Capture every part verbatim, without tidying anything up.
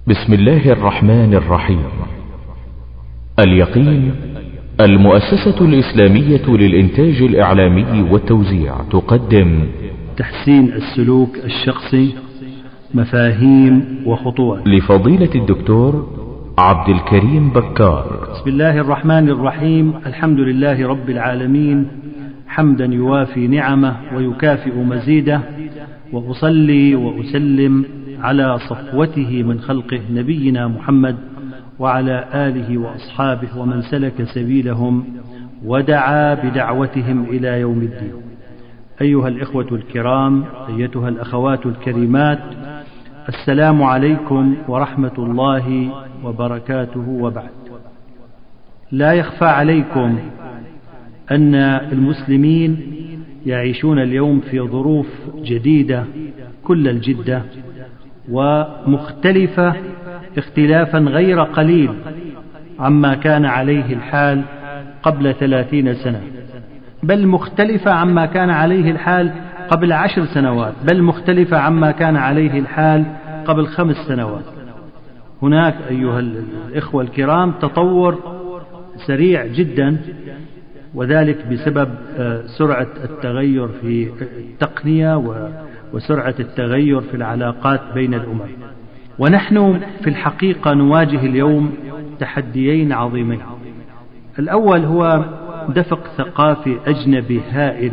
بسم الله الرحمن الرحيم. اليقين المؤسسة الإسلامية للإنتاج الإعلامي والتوزيع تقدم تحسين السلوك الشخصي، مفاهيم وخطوات، لفضيلة الدكتور عبد الكريم بكار. بسم الله الرحمن الرحيم. الحمد لله رب العالمين، حمدا يوافي نعمه ويكافئ مزيده، وأصلي وأسلم على صفوته من خلقه نبينا محمد وعلى آله وأصحابه ومن سلك سبيلهم ودعا بدعوتهم إلى يوم الدين. أيها الإخوة الكرام، أيتها الأخوات الكريمات، السلام عليكم ورحمة الله وبركاته. وبعد، لا يخفى عليكم أن المسلمين يعيشون اليوم في ظروف جديدة كل الجدة ومختلفة اختلافا غير قليل عما كان عليه الحال قبل ثلاثين سنة، بل مختلفة عما كان عليه الحال قبل عشر سنوات، بل مختلفة عما كان عليه الحال قبل خمس سنوات. هناك أيها الإخوة الكرام تطور سريع جدا، وذلك بسبب سرعة التغير في التقنية وسرعة التغير في العلاقات بين الأمم. ونحن في الحقيقة نواجه اليوم تحديين عظيمين. الأول هو دفق ثقافي أجنبي هائل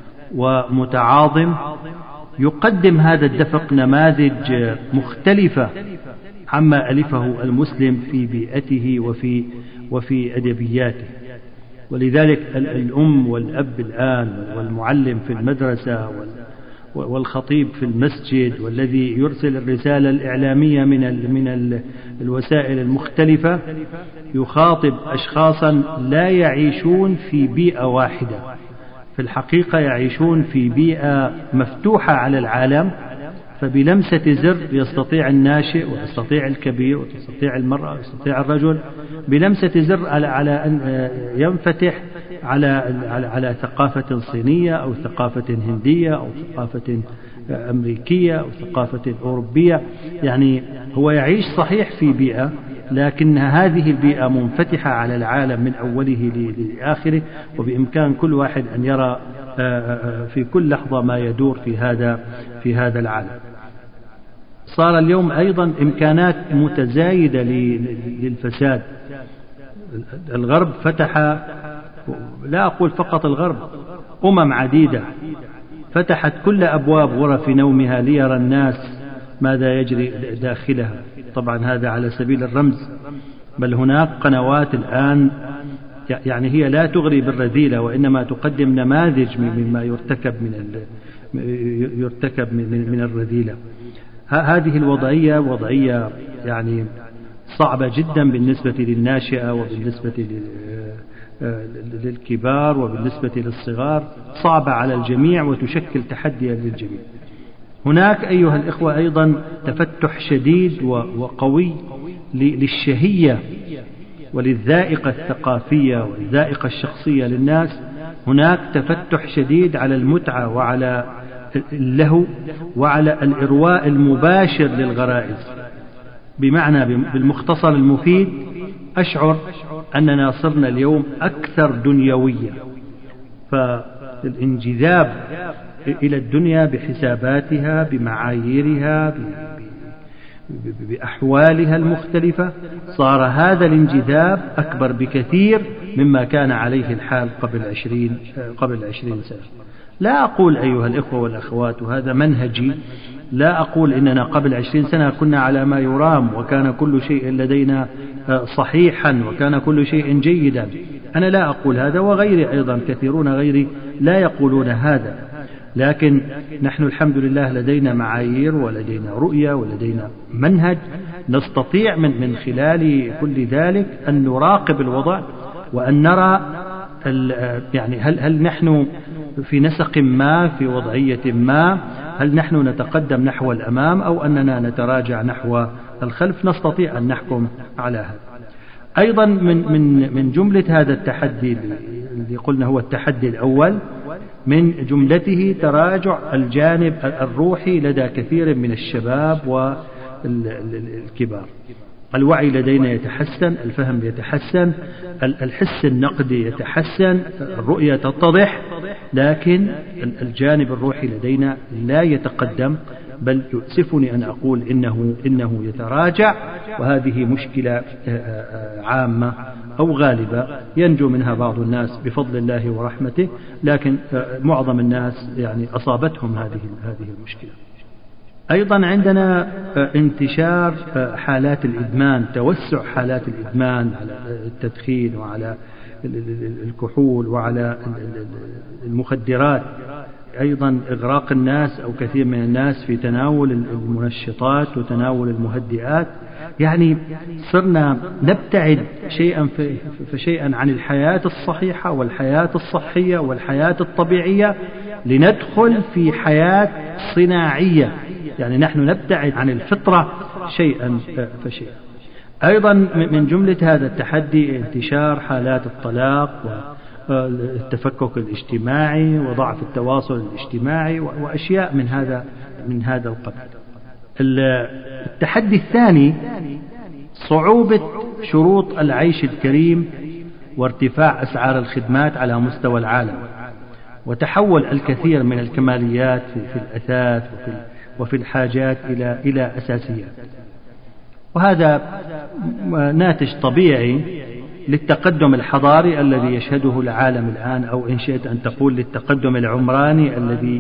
ومتعاظم، يقدم هذا الدفق نماذج مختلفة عما ألفه المسلم في بيئته وفي وفي أدبياته. ولذلك الأم والأب الآن والمعلم في المدرسة والخطيب في المسجد والذي يرسل الرسالة الإعلامية من من الوسائل المختلفة يخاطب أشخاصا لا يعيشون في بيئة واحدة، في الحقيقة يعيشون في بيئة مفتوحة على العالم، فبلمسة زر يستطيع الناشئ ويستطيع الكبير وتستطيع المرأة ويستطيع الرجل بلمسة زر على على أن ينفتح على على على ثقافة صينية أو ثقافة هندية أو ثقافة أمريكية أو ثقافة أوروبية. يعني هو يعيش صحيح في بيئة، لكن هذه البيئة منفتحة على العالم من أوله لآخره، وبإمكان كل واحد أن يرى في كل لحظة ما يدور في هذا في هذا العالم. صار اليوم أيضا إمكانات متزايدة للفساد. الغرب فتح، لا أقول فقط الغرب، أمم عديدة فتحت كل أبواب غرف نومها ليرى الناس ماذا يجري داخلها. طبعا هذا على سبيل الرمز، بل هناك قنوات الآن يعني هي لا تغري بالرذيلة، وإنما تقدم نماذج مما يرتكب من يرتكب من من الرذيلة. هذه الوضعية وضعية يعني صعبة جدا بالنسبة للناشئة وبالنسبة للكبار وبالنسبة للصغار، صعبة على الجميع وتشكل تحديا للجميع. هناك أيها الإخوة أيضا تفتح شديد وقوي للشهية وللذائقة الثقافية والذائقة الشخصية للناس. هناك تفتح شديد على المتعة وعلى اللهو وعلى الإرواء المباشر للغرائز. بمعنى بالمختصر المفيد أشعر أننا صرنا اليوم أكثر دنيوية، فالانجذاب إلى الدنيا بحساباتها بمعاييرها بأحوالها المختلفة، صار هذا الانجذاب أكبر بكثير مما كان عليه الحال قبل عشرين قبل عشرين سنة. لا أقول أيها الإخوة والأخوات، وهذا منهجي، لا أقول إننا قبل عشرين سنة كنا على ما يرام وكان كل شيء لدينا صحيحا وكان كل شيء جيدا. أنا لا أقول هذا، وغيري أيضا كثيرون غيري لا يقولون هذا، لكن نحن الحمد لله لدينا معايير ولدينا رؤية ولدينا منهج نستطيع من من خلال كل ذلك أن نراقب الوضع وأن نرى يعني هل هل نحن في نسق ما، في وضعية ما، هل نحن نتقدم نحو الأمام أو أننا نتراجع نحو الخلف. نستطيع أن نحكم على هذا. أيضا من من من جملة هذا التحدي اللي قلنا هو التحدي الأول، من جملته تراجع الجانب الروحي لدى كثير من الشباب الكبار. الوعي لدينا يتحسن، الفهم يتحسن، الحس النقدي يتحسن، الرؤية تتضح، لكن الجانب الروحي لدينا لا يتقدم، بل يؤسفني أن أقول إنه, إنه يتراجع، وهذه مشكلة عامة أو غالبة ينجو منها بعض الناس بفضل الله ورحمته، لكن معظم الناس يعني أصابتهم هذه هذه المشكلة. أيضا عندنا انتشار حالات الإدمان، توسع حالات الإدمان على التدخين وعلى الكحول وعلى المخدرات، أيضا إغراق الناس أو كثير من الناس في تناول المنشطات وتناول المهدئات. يعني صرنا نبتعد شيئا فشيئا عن الحياة الصحيحة والحياة الصحية والحياة الطبيعية لندخل في حياة صناعية، يعني نحن نبتعد عن الفطرة شيئا فشيئا. أيضا من جملة هذا التحدي انتشار حالات الطلاق والتفكك الاجتماعي وضعف التواصل الاجتماعي وأشياء من هذا من هذا القبيل. التحدي الثاني صعوبة شروط العيش الكريم وارتفاع أسعار الخدمات على مستوى العالم، وتحول الكثير من الكماليات في الأثاث وفي وفي الحاجات إلى إلى أساسيات، وهذا ناتج طبيعي للتقدم الحضاري الذي يشهده العالم الآن، أو إن شئت أن تقول للتقدم العمراني الذي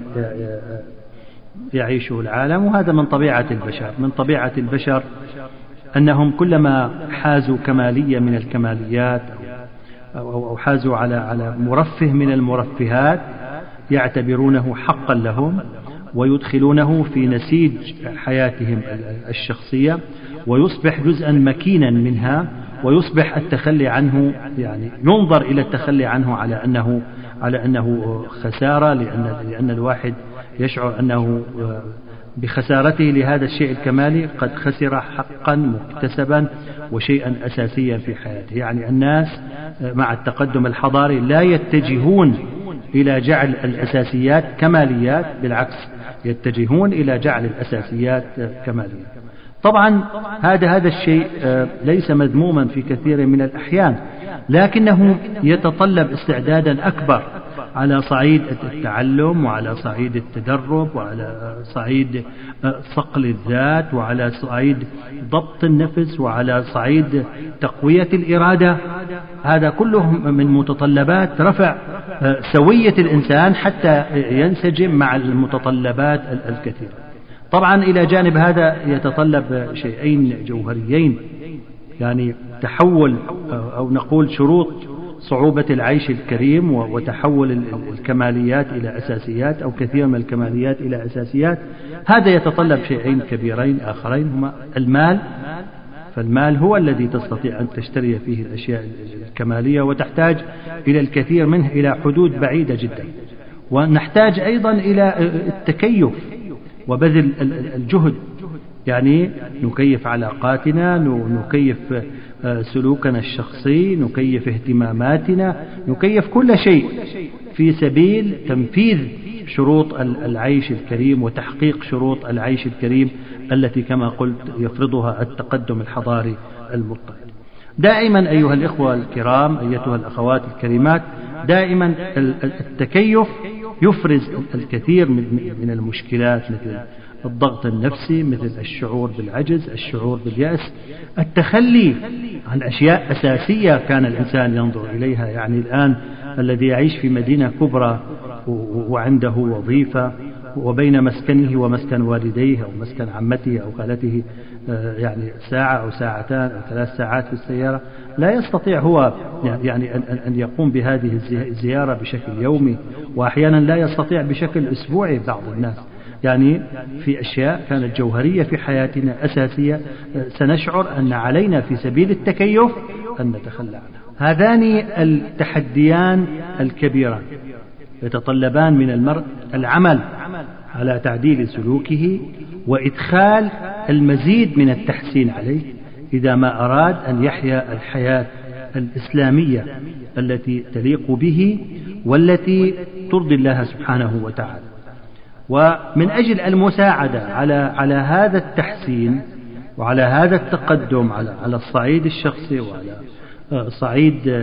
يعيشه العالم. وهذا من طبيعة البشر، من طبيعة البشر أنهم كلما حازوا كمالية من الكماليات أو حازوا على على مرفه من المرفهات يعتبرونه حقا لهم ويدخلونه في نسيج حياتهم الشخصية، ويصبح جزءا مكينا منها، ويصبح التخلي عنه يعني ينظر إلى التخلي عنه على أنه على أنه خسارة، لأن لأن الواحد يشعر أنه بخسارته لهذا الشيء الكمالي قد خسر حقا مكتسبا وشيئا أساسيا في حياته. يعني الناس مع التقدم الحضاري لا يتجهون إلى جعل الأساسيات كماليات، بالعكس يتجهون إلى جعل الأساسيات كماليات. طبعا هذا هذا الشيء ليس مذموما في كثير من الأحيان، لكنه يتطلب استعدادا أكبر على صعيد التعلم وعلى صعيد التدرب وعلى صعيد صقل الذات وعلى صعيد ضبط النفس وعلى صعيد تقوية الإرادة. هذا كله من متطلبات رفع سوية الإنسان حتى ينسجم مع المتطلبات الكثيرة. طبعا إلى جانب هذا يتطلب شيئين جوهريين، يعني تحول أو نقول شروط صعوبة العيش الكريم وتحول الكماليات إلى أساسيات أو كثير من الكماليات إلى أساسيات. هذا يتطلب شيئين كبيرين آخرين، هما المال، فالمال هو الذي تستطيع أن تشتري فيه الأشياء الكمالية، وتحتاج إلى الكثير منه إلى حدود بعيدة جدا. ونحتاج أيضا إلى التكيف وبذل الجهد، يعني نكيف علاقاتنا، نكيف سلوكنا الشخصي، نكيف اهتماماتنا، نكيف كل شيء في سبيل تنفيذ شروط العيش الكريم وتحقيق شروط العيش الكريم التي كما قلت يفرضها التقدم الحضاري المضطرد. دائما أيها الإخوة الكرام، أيتها الأخوات الكريمات، دائما التكيف يفرز الكثير من المشكلات، مثل الضغط النفسي، مثل الشعور بالعجز، الشعور باليأس، التخلي عن أشياء أساسية كان الإنسان ينظر إليها. يعني الآن الذي يعيش في مدينة كبرى وعنده وظيفة وبين مسكنه ومسكن والديه أو مسكن عمته أو خالته يعني ساعة أو ساعتان أو ثلاث ساعات في السيارة، لا يستطيع هو يعني أن يقوم بهذه الزيارة بشكل يومي، وأحيانا لا يستطيع بشكل أسبوعي بعض الناس. يعني في أشياء كانت جوهرية في حياتنا أساسية سنشعر أن علينا في سبيل التكيف أن نتخلى عنها. هذان التحديان الكبيران يتطلبان من المرء العمل على تعديل سلوكه وإدخال المزيد من التحسين عليه إذا ما أراد أن يحيا الحياة الإسلامية التي تليق به والتي ترضي الله سبحانه وتعالى. ومن أجل المساعدة على على هذا التحسين وعلى هذا التقدم على الصعيد الشخصي وعلى صعيد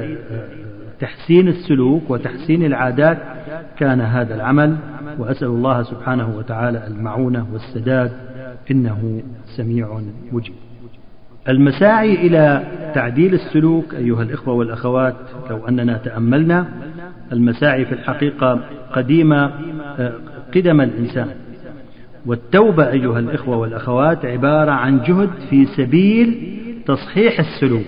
تحسين السلوك وتحسين العادات كان هذا العمل. وأسأل الله سبحانه وتعالى المعونة والسداد، إنه سميع مجيب. المساعي إلى تعديل السلوك أيها الإخوة والأخوات، لو أننا تأملنا، المساعي في الحقيقة قديمة قدم الإنسان، والتوبة أيها الإخوة والأخوات عبارة عن جهد في سبيل تصحيح السلوك،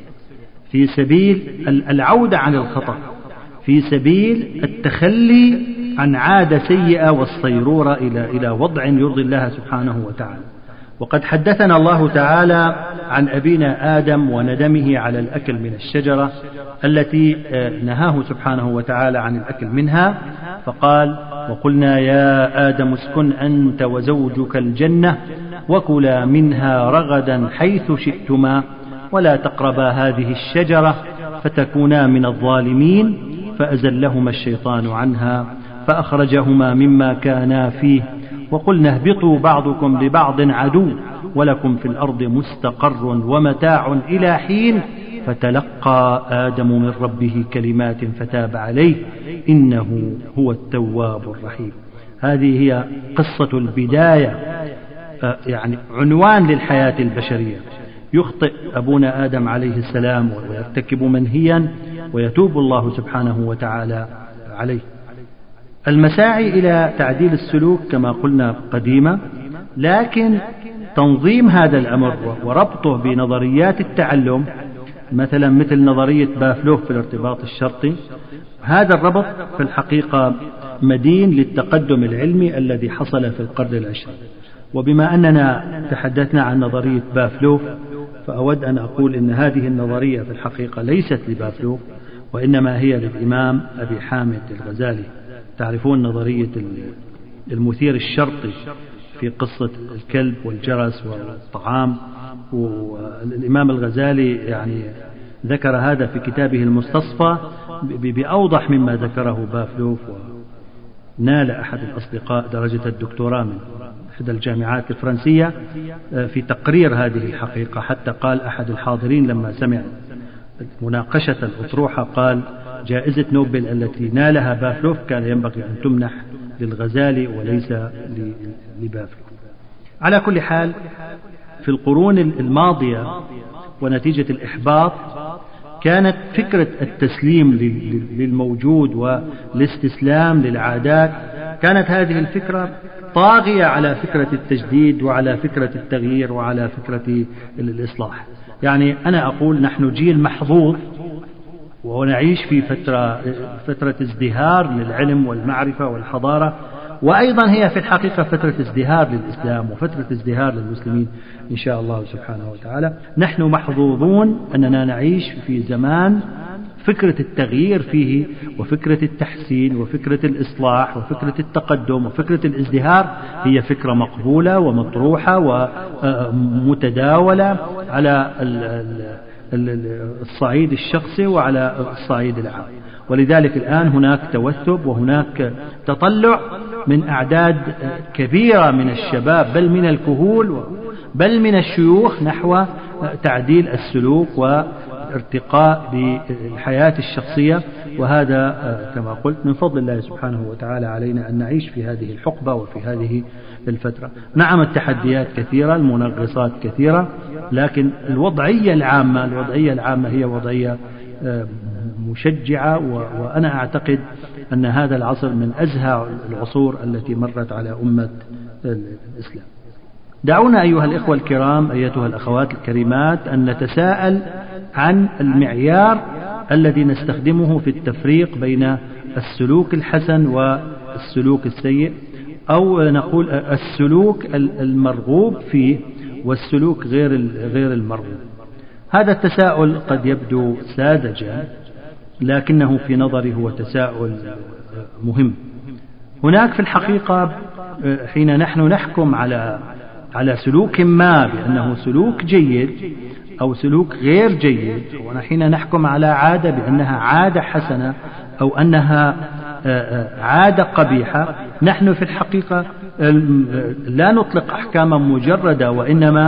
في سبيل العودة عن الخطأ، في سبيل التخلي عن عادة سيئة والصيرورة إلى إلى وضع يرضي الله سبحانه وتعالى. وقد حدثنا الله تعالى عن أبينا آدم وندمه على الأكل من الشجرة التي نهاه سبحانه وتعالى عن الأكل منها، فقال: وقلنا يا آدم اسكن أنت وزوجك الجنة وكلا منها رغدا حيث شئتما ولا تقربا هذه الشجرة فتكونا من الظالمين، فأزلهما الشيطان عنها فأخرجهما مما كانا فيه وقلنا اهبطوا بعضكم لبعض عدو ولكم في الأرض مستقر ومتاع إلى حين، فتلقى آدم من ربه كلمات فتاب عليه إنه هو التواب الرحيم. هذه هي قصة البداية، يعني عنوان للحياة البشرية. يخطئ أبونا آدم عليه السلام ويرتكب منهيا ويتوب الله سبحانه وتعالى عليه. المساعي إلى تعديل السلوك كما قلنا قديمة، لكن تنظيم هذا الأمر وربطه بنظريات التعلم، مثلا مثل نظرية بافلوف في الارتباط الشرطي، هذا الربط في الحقيقة مدين للتقدم العلمي الذي حصل في القرن العشرين. وبما أننا تحدثنا عن نظرية بافلوف، فأود أن أقول إن هذه النظرية في الحقيقة ليست لبافلوف، وإنما هي للإمام أبي حامد الغزالي. تعرفون نظرية المثير الشرطي في قصة الكلب والجرس والطعام، والإمام الغزالي يعني ذكر هذا في كتابه المستصفى بأوضح مما ذكره بافلوف. ونال أحد الأصدقاء درجة الدكتوراه من إحدى الجامعات الفرنسية في تقرير هذه الحقيقة، حتى قال أحد الحاضرين لما سمع مناقشة الأطروحة قال: جائزة نوبل التي نالها بافلوف كان ينبغي أن تمنح للغزالي وليس لبافلوف. على كل حال، في القرون الماضية ونتيجة الإحباط كانت فكرة التسليم للموجود والاستسلام للعادات، كانت هذه الفكرة طاغية على فكرة التجديد وعلى فكرة التغيير وعلى فكرة الإصلاح. يعني أنا أقول نحن جيل محظوظ ونعيش في فترة فترة ازدهار للعلم والمعرفة والحضارة، وأيضا هي في الحقيقة فترة ازدهار للإسلام وفترة ازدهار للمسلمين إن شاء الله سبحانه وتعالى. نحن محظوظون أننا نعيش في زمان فكرة التغيير فيه وفكرة التحسين وفكرة الإصلاح وفكرة التقدم وفكرة الازدهار هي فكرة مقبولة ومطروحة ومتداولة على الصعيد الشخصي وعلى الصعيد العام. ولذلك الآن هناك توثب وهناك تطلع من أعداد كبيرة من الشباب بل من الكهول بل من الشيوخ نحو تعديل السلوك والارتقاء بالحياة الشخصية. وهذا كما قلت من فضل الله سبحانه وتعالى علينا أن نعيش في هذه الحقبة وفي هذه الفترة. نعم التحديات كثيرة، المنغصات كثيرة، لكن الوضعية العامة الوضعية العامة هي وضعية مشجعة، وأنا أعتقد أن هذا العصر من أزهى العصور التي مرت على أمة الإسلام. دعونا أيها الإخوة الكرام أيتها الأخوات الكريمات أن نتساءل عن المعيار الذي نستخدمه في التفريق بين السلوك الحسن والسلوك السيء، أو نقول السلوك المرغوب فيه والسلوك غير غير المرغوب. هذا التساؤل قد يبدو ساذجا، لكنه في نظري هو تساؤل مهم. هناك في الحقيقة حين نحن نحكم على على سلوك ما بأنه سلوك جيد أو سلوك غير جيد، وحين نحكم على عادة بأنها عادة حسنة أو أنها عادة قبيحة، نحن في الحقيقة لا نطلق أحكاما مجردة، وإنما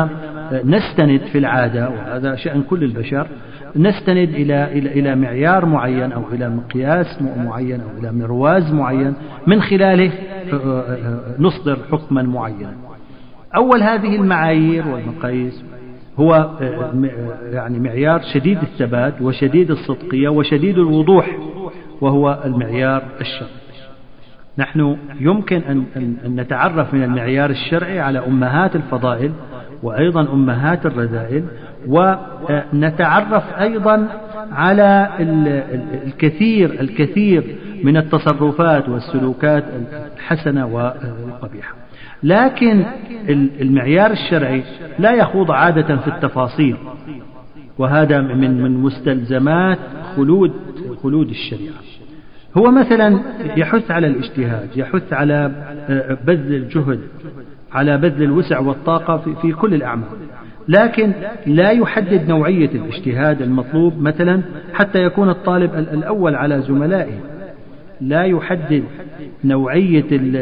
نستند في العادة، وهذا شأن كل البشر، نستند إلى إلى إلى معيار معين أو إلى مقياس معين أو إلى مرواز معين من خلاله نصدر حكما معينا. أول هذه المعايير والمقاييس هو يعني معيار شديد الثبات وشديد الصدقية وشديد الوضوح، وهو المعيار الشرعي. نحن يمكن أن أن نتعرف من المعيار الشرعي على أمهات الفضائل وأيضا أمهات الرذائل، ونتعرف أيضا على الكثير الكثير من التصرفات والسلوكات الحسنة والقبيحة. لكن المعيار الشرعي لا يخوض عادة في التفاصيل، وهذا من من مستلزمات خلود خلود الشريعة. هو مثلا يحث على الاجتهاد، يحث على بذل الجهد، على بذل الوسع والطاقة في, في كل الأعمال، لكن لا يحدد نوعية الاجتهاد المطلوب مثلا حتى يكون الطالب الأول على زملائه، لا يحدد نوعية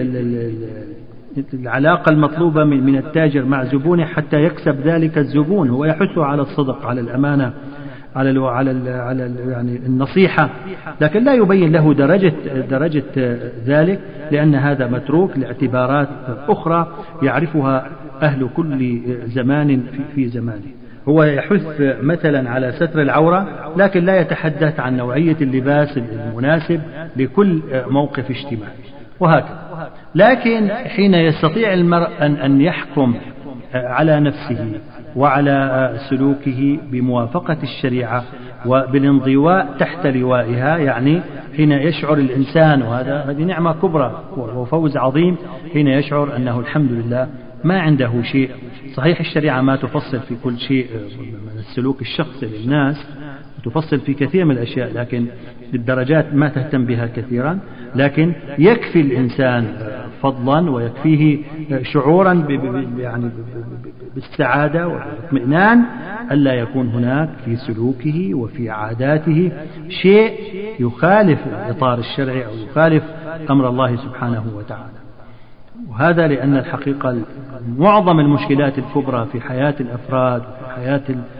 العلاقة المطلوبة من التاجر مع زبونه حتى يكسب ذلك الزبون. هو يحثه على الصدق، على الأمانة، على ال على ال على ال يعني النصيحة، لكن لا يبين له درجة درجة ذلك، لأن هذا متروك لاعتبارات أخرى يعرفها أهل كل زمان في, في زمانه. هو يحث مثلا على ستر العورة، لكن لا يتحدث عن نوعية اللباس المناسب لكل موقف اجتماعي، وهكذا. لكن حين يستطيع المرء أن أن يحكم على نفسه وعلى سلوكه بموافقة الشريعة وبالانضواء تحت لوائها، يعني حين يشعر الإنسان، وهذا هذه نعمة كبرى وفوز عظيم، حين يشعر أنه الحمد لله ما عنده شيء. صحيح الشريعة ما تفصل في كل شيء من السلوك الشخصي للناس، تفصل في كثير من الأشياء، لكن بالدرجات ما تهتم بها كثيرا، لكن يكفي الإنسان فضلا ويكفيه شعورا يعني بالسعادة والاطمئنان ألا يكون هناك في سلوكه وفي عاداته شيء يخالف الإطار الشرعي أو يخالف أمر الله سبحانه وتعالى. وهذا لأن الحقيقة معظم المشكلات الكبرى في حياة الأفراد وفي حياة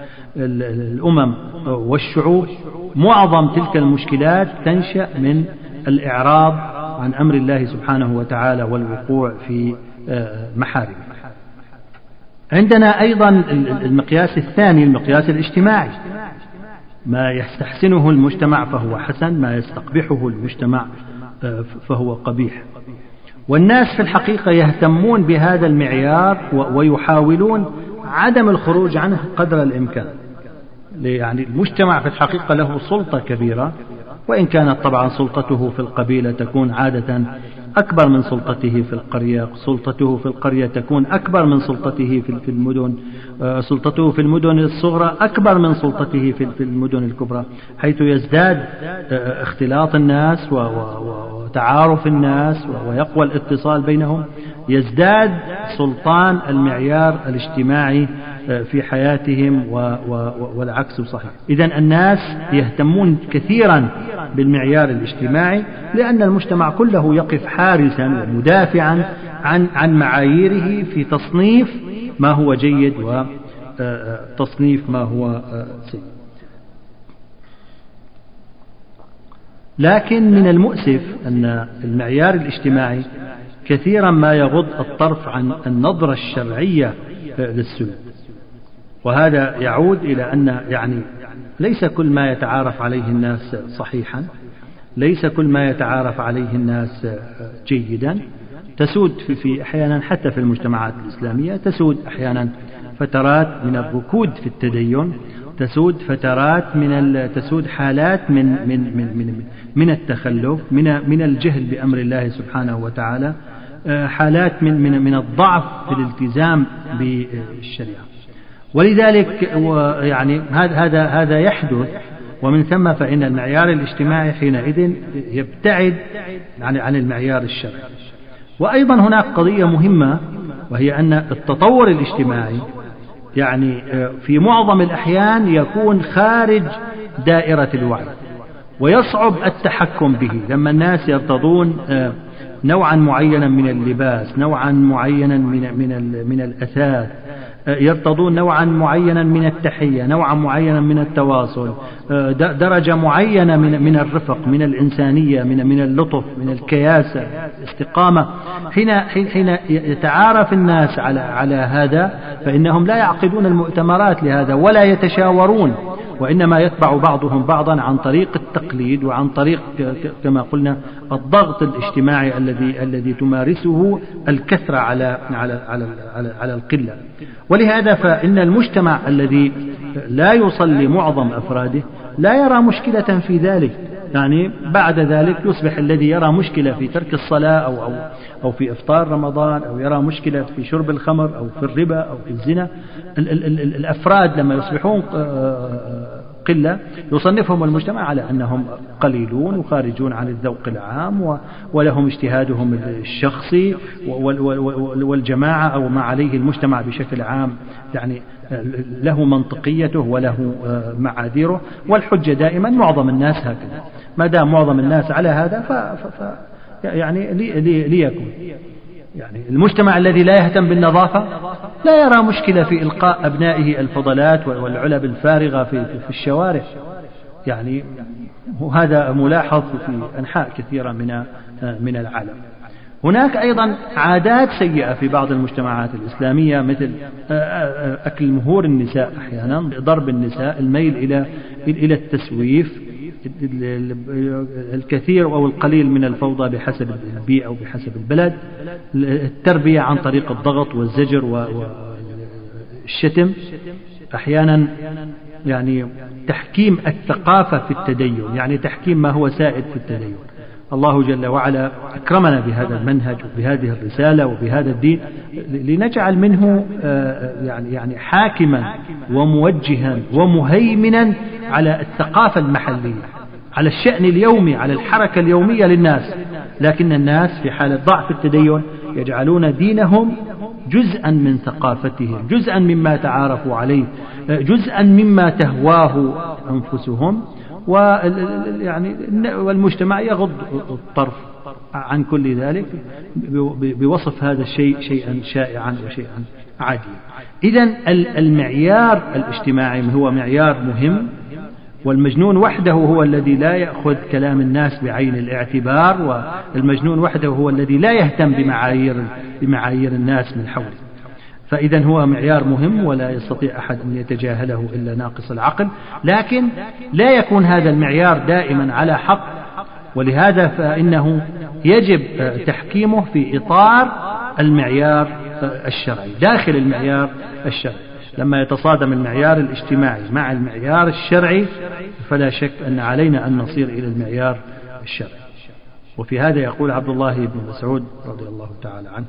الأمم والشعوب، معظم تلك المشكلات تنشأ من الإعراض عن أمر الله سبحانه وتعالى والوقوع في محارمه. عندنا أيضا المقياس الثاني، المقياس الاجتماعي. ما يستحسنه المجتمع فهو حسن، ما يستقبحه المجتمع فهو قبيح. والناس في الحقيقة يهتمون بهذا المعيار ويحاولون عدم الخروج عنه قدر الإمكان. يعني المجتمع في الحقيقة له سلطة كبيرة، وإن كانت طبعا سلطته في القبيلة تكون عادة أكبر من سلطته في القرية، سلطته في القرية تكون أكبر من سلطته في المدن، سلطته في المدن الصغرى أكبر من سلطته في المدن الكبرى، حيث يزداد اختلاط الناس وتعارف الناس ويقوى الاتصال بينهم، يزداد سلطان المعيار الاجتماعي في حياتهم والعكس صحيح. إذن الناس يهتمون كثيرا بالمعيار الاجتماعي، لأن المجتمع كله يقف حارسا ومدافعا عن عن معاييره في تصنيف ما هو جيد وتصنيف ما هو سيء. لكن من المؤسف أن المعيار الاجتماعي كثيرا ما يغض الطرف عن النظرة الشرعية للسلوك، وهذا يعود إلى أن يعني ليس كل ما يتعارف عليه الناس صحيحا، ليس كل ما يتعارف عليه الناس جيدا. تسود في, في أحيانا حتى في المجتمعات الإسلامية تسود أحيانا فترات من الركود في التدين، تسود فترات من تسود حالات من من من من, من التخلف، من من الجهل بأمر الله سبحانه وتعالى، حالات من من من الضعف في الالتزام بالشريعة. ولذلك يعني هذا هذا يحدث، ومن ثم فإن المعيار الاجتماعي حينئذ يبتعد عن عن المعيار الشرعي. وأيضا هناك قضية مهمة، وهي أن التطور الاجتماعي يعني في معظم الأحيان يكون خارج دائرة الوعي، ويصعب التحكم به. لما الناس يرتضون نوعا معينا من اللباس، نوعا معينا من من من الأثاث، يرتضون نوعا معينا من التحية، نوعا معينا من التواصل، درجة معينة من من الرفق، من الإنسانية، من من اللطف، من الكياسة، الاستقامة. حين حين يتعارف الناس على على هذا فإنهم لا يعقدون المؤتمرات لهذا ولا يتشاورون، وإنما يتبع بعضهم بعضا عن طريق التقليد وعن طريق كما قلنا الضغط الاجتماعي الذي الذي تمارسه الكثرة على على على على, على القلة. ولهذا فإن المجتمع الذي لا يصلي معظم أفراده لا يرى مشكلة في ذلك، يعني بعد ذلك يصبح الذي يرى مشكلة في ترك الصلاة أو أو أو في إفطار رمضان، أو يرى مشكلة في شرب الخمر أو في الربا أو في الزنا. ال ال ال الأفراد لما يصبحون قلة يصنفهم المجتمع على أنهم قليلون وخارجون عن الذوق العام ولهم اجتهادهم الشخصي، والجماعة أو ما عليه المجتمع بشكل عام يعني له منطقيته وله معاذيره، والحجة دائما معظم الناس هكذا. ما دام معظم الناس على هذا ف, ف, ف يعني لي لي ليكن يعني المجتمع الذي لا يهتم بالنظافة لا يرى مشكلة في إلقاء أبنائه الفضلات والعلب الفارغة في, في الشوارع، يعني وهذا ملاحظ في أنحاء كثيرة من من العالم. هناك أيضا عادات سيئة في بعض المجتمعات الإسلامية، مثل أكل مهور النساء أحيانا، ضرب النساء، الميل إلى إلى التسويف، الكثير أو القليل من الفوضى بحسب البيئة أو بحسب البلد، التربية عن طريق الضغط والزجر والشتم، أحيانا يعني تحكيم الثقافة في التدين، يعني تحكيم ما هو سائد في التدين. الله جل وعلا أكرمنا بهذا المنهج وبهذه الرسالة وبهذا الدين لنجعل منه يعني يعني حاكما وموجها ومهيمنا على الثقافة المحلية، على الشأن اليومي، على الحركة اليومية للناس. لكن الناس في حالة ضعف التدين يجعلون دينهم جزءا من ثقافتهم، جزءا مما تعارفوا عليه، جزءا مما تهواه أنفسهم، ويعني والمجتمع يغض الطرف عن كل ذلك بوصف هذا الشيء شيئا شائعا وشيئا عاديا. إذن المعيار الاجتماعي هو معيار مهم، والمجنون وحده هو الذي لا يأخذ كلام الناس بعين الاعتبار، والمجنون وحده هو الذي لا يهتم بمعايير بمعايير الناس من حوله. فإذا هو معيار مهم ولا يستطيع أحد أن يتجاهله إلا ناقص العقل، لكن لا يكون هذا المعيار دائما على حق، ولهذا فإنه يجب تحكيمه في إطار المعيار الشرعي، داخل المعيار الشرعي. لما يتصادم المعيار الاجتماعي مع المعيار الشرعي فلا شك أن علينا أن نصير إلى المعيار الشرعي. وفي هذا يقول عبد الله بن مسعود رضي الله تعالى عنه،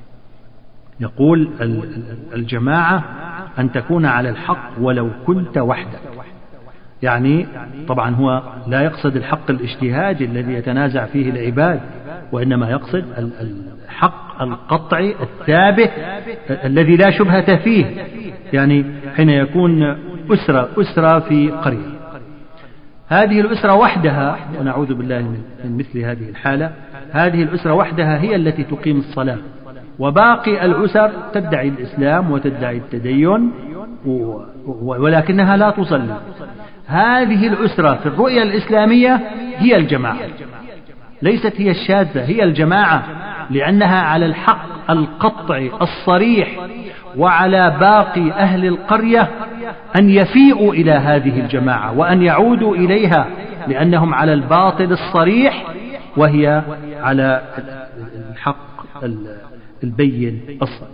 يقول الجماعة أن تكون على الحق ولو كنت وحدك. يعني طبعا هو لا يقصد الحق الاجتهادي الذي يتنازع فيه العباد، وإنما يقصد الحق القطعي الثابت الذي لا شبهة فيه. يعني حين يكون أسرة أسرة في قرية، هذه الأسرة وحدها، ونعوذ بالله من مثل هذه الحالة، هذه الأسرة وحدها هي التي تقيم الصلاة، وباقي الأسر تدعي الإسلام وتدعي التدين ولكنها لا تصلي. هذه الأسرة في الرؤية الإسلامية هي الجماعة، ليست هي الشاذة، هي الجماعة، لأنها على الحق القطعي الصريح، وعلى باقي أهل القرية أن يفيئوا إلى هذه الجماعة وأن يعودوا إليها، لأنهم على الباطل الصريح وهي على الحق البين الصريح.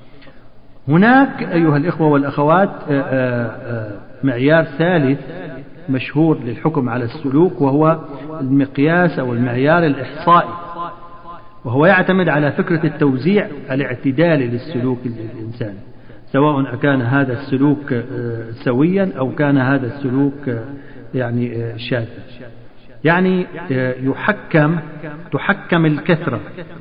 هناك أيها الإخوة والأخوات معيار ثالث مشهور للحكم على السلوك، وهو المقياس أو المعيار الإحصائي، وهو يعتمد على فكرة التوزيع الاعتدالي للسلوك الإنساني، سواء كان هذا السلوك سويا أو كان هذا السلوك يعني شاذا. يعني يحكم تحكم الكثرة،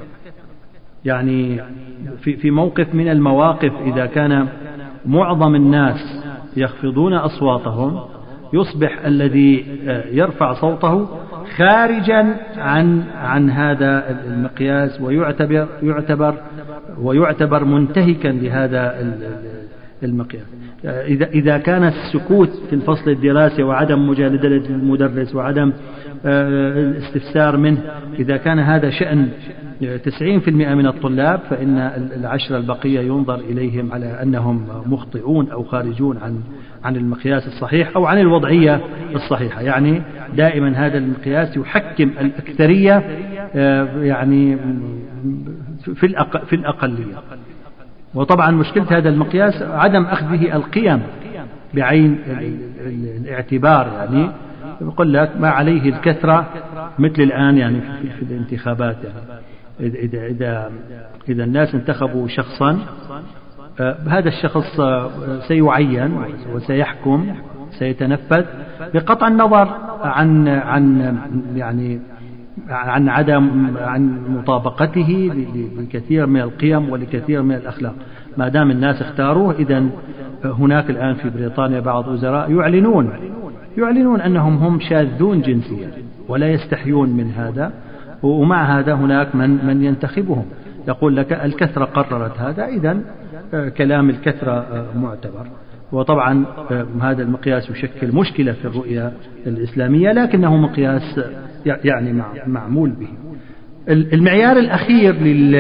يعني في في موقف من المواقف إذا كان معظم الناس يخفضون أصواتهم يصبح الذي يرفع صوته خارجا عن عن هذا المقياس، ويعتبر يعتبر ويعتبر منتهكا لهذا المقياس. إذا إذا كان السكوت في الفصل الدراسي وعدم مجالدة المدرس وعدم الاستفسار منه، إذا كان هذا شأن تسعين في المئة من الطلاب، فإن العشرة البقية ينظر إليهم على أنهم مخطئون أو خارجون عن عن المقياس الصحيح أو عن الوضعية الصحيحة. يعني دائما هذا المقياس يحكم الأكثرية يعني في الأق في الأقلية. وطبعا مشكلة هذا المقياس عدم أخذه القيم بعين الاعتبار. يعني يقول لك ما عليه الكثرة، مثل الآن يعني في, في الانتخابات، يعني إذا إذا إذا الناس انتخبوا شخصا، هذا الشخص سيعين وسيحكم سيتنفذ بقطع النظر عن عن يعني عن عدم عن مطابقته لكثير من القيم ولكثير من الأخلاق. ما دام الناس اختاروه، إذن هناك الآن في بريطانيا بعض وزراء يعلنون يعلنون أنهم هم شاذون جنسيا ولا يستحيون من هذا، ومع هذا هناك من من ينتخبهم. يقول لك الكثرة قررت هذا، إذن كلام الكثرة معتبر. وطبعا هذا المقياس يشكل مشكلة في الرؤية الإسلامية، لكنه مقياس يعني معمول به. المعيار الأخير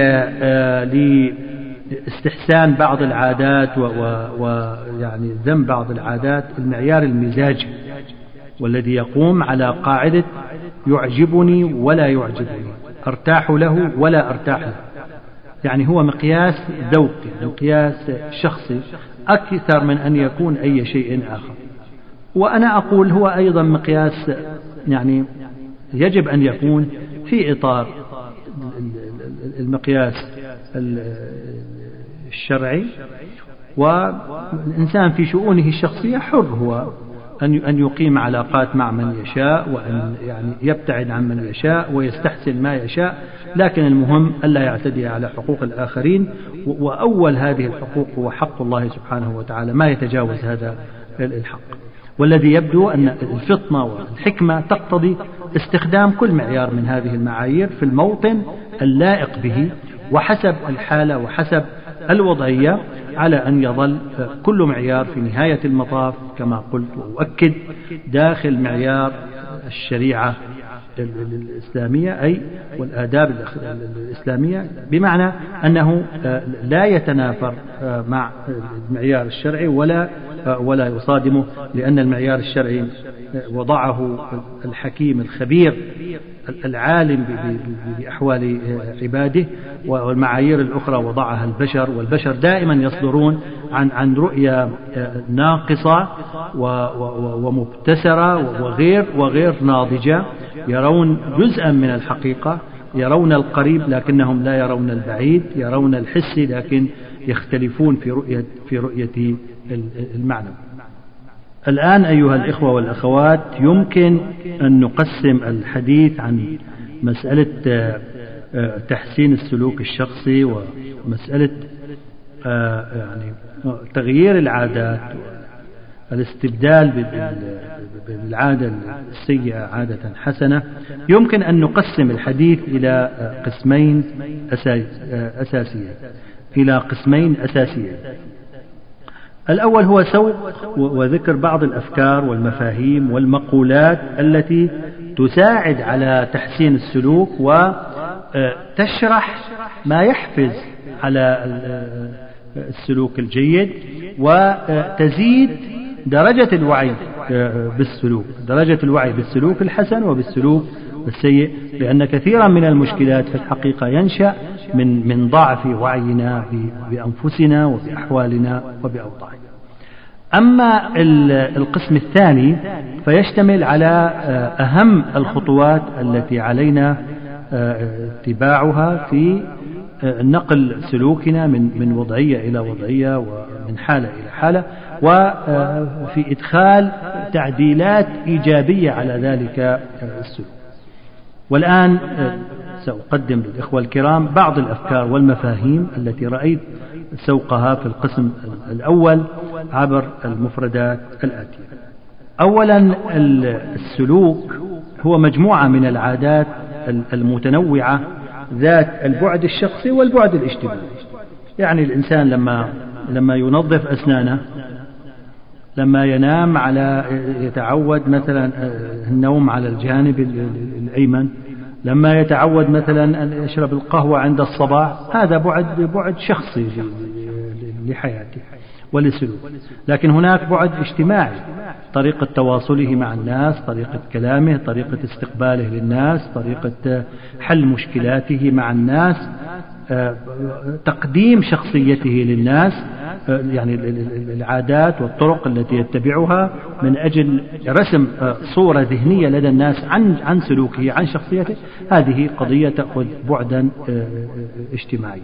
لاستحسان بعض العادات ويعني ذم بعض العادات المعيار المزاجي، والذي يقوم على قاعدة يعجبني ولا يعجبني، أرتاح له ولا أرتاح له. يعني هو مقياس ذوقي، مقياس شخصي أكثر من أن يكون أي شيء آخر. وأنا أقول هو أيضا مقياس يعني يجب أن يكون في إطار المقياس الشرعي، والإنسان في شؤونه الشخصية حر هو أن يقيم علاقات مع من يشاء، وأن يعني يبتعد عن من يشاء ويستحسن ما يشاء، لكن المهم ألا يعتدي على حقوق الآخرين. وأول هذه الحقوق هو حق الله سبحانه وتعالى، ما يتجاوز هذا الحق. والذي يبدو أن الفطنة والحكمة تقتضي استخدام كل معيار من هذه المعايير في الموطن اللائق به وحسب الحالة وحسب الوضعية، على أن يظل كل معيار في نهاية المطاف كما قلت وأؤكد داخل معيار الشريعة الإسلامية أي والآداب الإسلامية، بمعنى أنه لا يتنافر مع المعيار الشرعي ولا ولا يصادمه، لأن المعيار الشرعي وضعه الحكيم الخبير العالم بأحوال عباده، والمعايير الأخرى وضعها البشر، والبشر دائما يصدرون عن عن رؤية ناقصة ومبتسرة وغير وغير ناضجة، يرون جزءا من الحقيقة، يرون القريب لكنهم لا يرون البعيد، يرون الحسي لكن يختلفون في رؤية في رؤية المعنى. الآن أيها الإخوة والأخوات، يمكن أن نقسم الحديث عن مسألة تحسين السلوك الشخصي ومسألة يعني تغيير العادات، الاستبدال بالعادة السيئة عادة حسنة. يمكن أن نقسم الحديث إلى قسمين أساسيين إلى قسمين أساسيين. الأول هو سوق وذكر بعض الأفكار والمفاهيم والمقولات التي تساعد على تحسين السلوك وتشرح ما يحفز على السلوك الجيد، وتزيد درجة الوعي بالسلوك درجة الوعي بالسلوك الحسن وبالسلوك السيء، لأن كثيرا من المشكلات في الحقيقة ينشأ من من ضعف وعينا بأنفسنا وبأحوالنا وبأوضاعنا. أما القسم الثاني فيشتمل على أهم الخطوات التي علينا اتباعها في نقل سلوكنا من من وضعية إلى وضعية ومن حالة إلى حالة، وفي إدخال تعديلات إيجابية على ذلك السلوك. والآن سأقدم للإخوة الكرام بعض الأفكار والمفاهيم التي رأيت سوقها في القسم الأول عبر المفردات الآتية. أولا، السلوك هو مجموعة من العادات المتنوعة ذات البعد الشخصي والبعد الاجتماعي. يعني الإنسان لما لما ينظف أسنانه، لما ينام على يتعود مثلا النوم على الجانب الأيمن، لما يتعود مثلا أن يشرب القهوة عند الصباح، هذا بعد بعد شخصي لحياته ولسلوك. لكن هناك بعد اجتماعي، طريقة تواصله مع الناس، طريقة كلامه، طريقة استقباله للناس، طريقة حل مشكلاته مع الناس، تقديم شخصيته للناس، يعني العادات والطرق التي يتبعها من أجل رسم صورة ذهنية لدى الناس عن عن سلوكه، عن شخصيته. هذه قضية تأخذ بعدا اجتماعيا.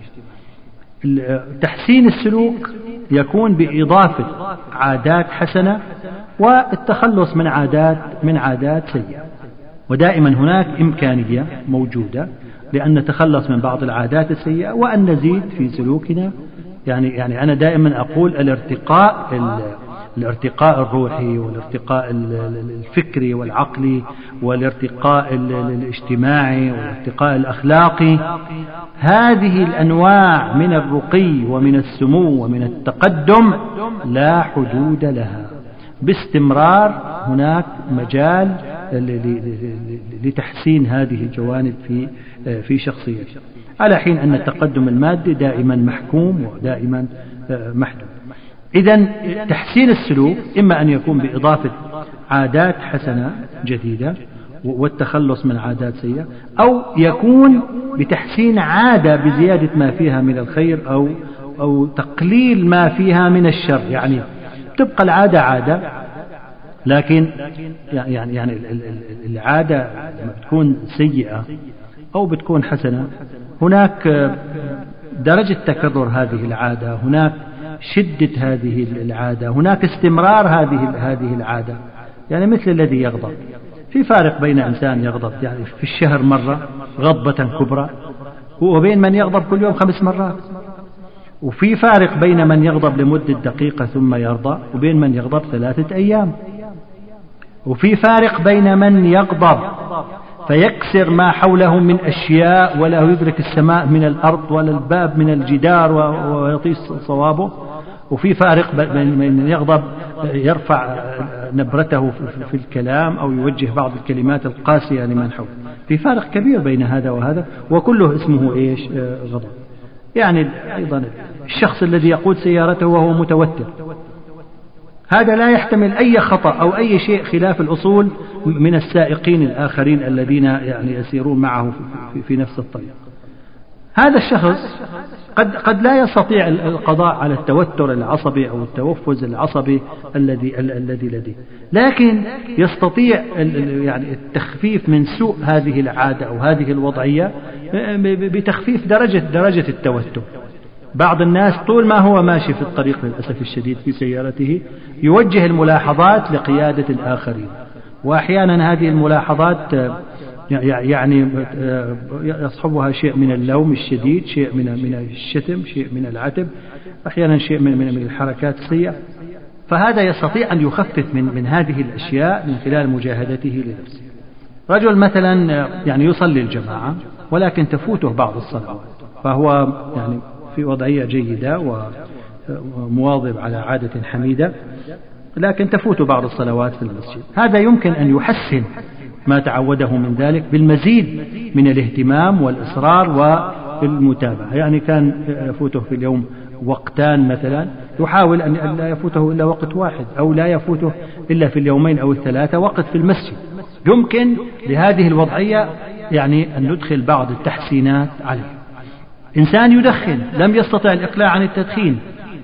تحسين السلوك يكون بإضافة عادات حسنة والتخلص من عادات من عادات سيئة، ودائما هناك إمكانية موجودة لأن نتخلص من بعض العادات السيئة وأن نزيد في سلوكنا. يعني يعني أنا دائما أقول الارتقاء الارتقاء الروحي والارتقاء الفكري والعقلي والارتقاء الاجتماعي والارتقاء الأخلاقي، هذه الأنواع من الرقي ومن السمو ومن التقدم لا حدود لها. باستمرار هناك مجال لتحسين هذه الجوانب في في شخصيته، على حين أن التقدم المادي دائما محكوم ودائما محدود. إذن تحسين السلوك إما أن يكون بإضافة عادات حسنة جديدة والتخلص من عادات سيئة، أو يكون بتحسين عادة بزيادة ما فيها من الخير أو أو تقليل ما فيها من الشر. يعني تبقى العادة عادة، لكن يعني يعني العادة لما بتكون سيئة أو بتكون حسنة هناك درجة تكرر هذه العادة، هناك شدة هذه العادة، هناك استمرار هذه هذه العادة. يعني مثل الذي يغضب، في فارق بين إنسان يغضب يعني في الشهر مرة غضبة كبرى وبين من يغضب كل يوم خمس مرات، وفي فارق بين من يغضب لمدة دقيقة ثم يرضى وبين من يغضب ثلاثة أيام، وفي فارق بين من يغضب فيكسر ما حوله من أشياء ولا يدرك السماء من الأرض ولا الباب من الجدار ويطيس صوابه، وفي فارق بين من يغضب يرفع نبرته في الكلام أو يوجه بعض الكلمات القاسية لمن حوله. في فارق كبير بين هذا وهذا، وكله اسمه إيش؟ غضب. يعني أيضا الشخص الذي يقود سيارته وهو متوتر، هذا لا يحتمل أي خطأ أو أي شيء خلاف الأصول من السائقين الآخرين الذين يعني يسيرون معه في نفس الطريق. هذا الشخص قد قد لا يستطيع القضاء على التوتر العصبي أو التوفز العصبي الذي الذي لديه، لكن يستطيع يعني التخفيف من سوء هذه العادة أو هذه الوضعية بتخفيف درجة درجة التوتر. بعض الناس طول ما هو ماشي في الطريق للأسف الشديد في سيارته يوجه الملاحظات لقيادة الآخرين، وأحيانا هذه الملاحظات يعني يصحبها شيء من اللوم الشديد، شيء من من الشتم، شيء من العتب، أحيانا شيء من من الحركات السيئة. فهذا يستطيع أن يخفف من من هذه الأشياء من خلال مجاهدته لنفسه. رجل مثلا يعني يصلي الجماعة ولكن تفوته بعض الصلوات، فهو يعني في وضعية جيدة ومواظب على عادة حميدة، لكن تفوت بعض الصلوات في المسجد. هذا يمكن أن يحسن ما تعوده من ذلك بالمزيد من الاهتمام والإصرار والمتابعة. يعني كان يفوته في اليوم وقتان مثلا، يحاول أن لا يفوته إلا وقت واحد، أو لا يفوته إلا في اليومين أو الثلاثة وقت في المسجد. يمكن لهذه الوضعية يعني أن ندخل بعض التحسينات عليه. إنسان يدخن لم يستطع الإقلاع عن التدخين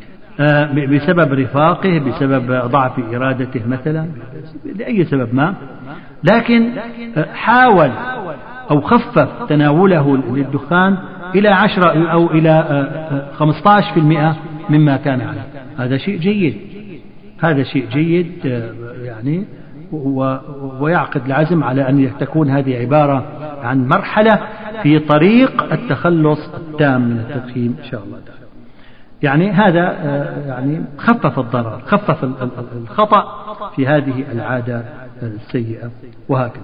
بسبب رفاقه، بسبب ضعف إرادته مثلا، لأي سبب ما، لكن حاول أو خفف تناوله للدخان إلى عشرة أو إلى خمسة عشر بالمئة مما كان عليه. هذا شيء جيد، هذا شيء جيد يعني، ويعقد العزم على أن تكون هذه عبارة عن مرحلة في طريق التخلص التام من التدخين إن شاء الله تعالى. يعني هذا يعني خفف الضرر، خفف الخطأ في هذه العادة السيئة. وهكذا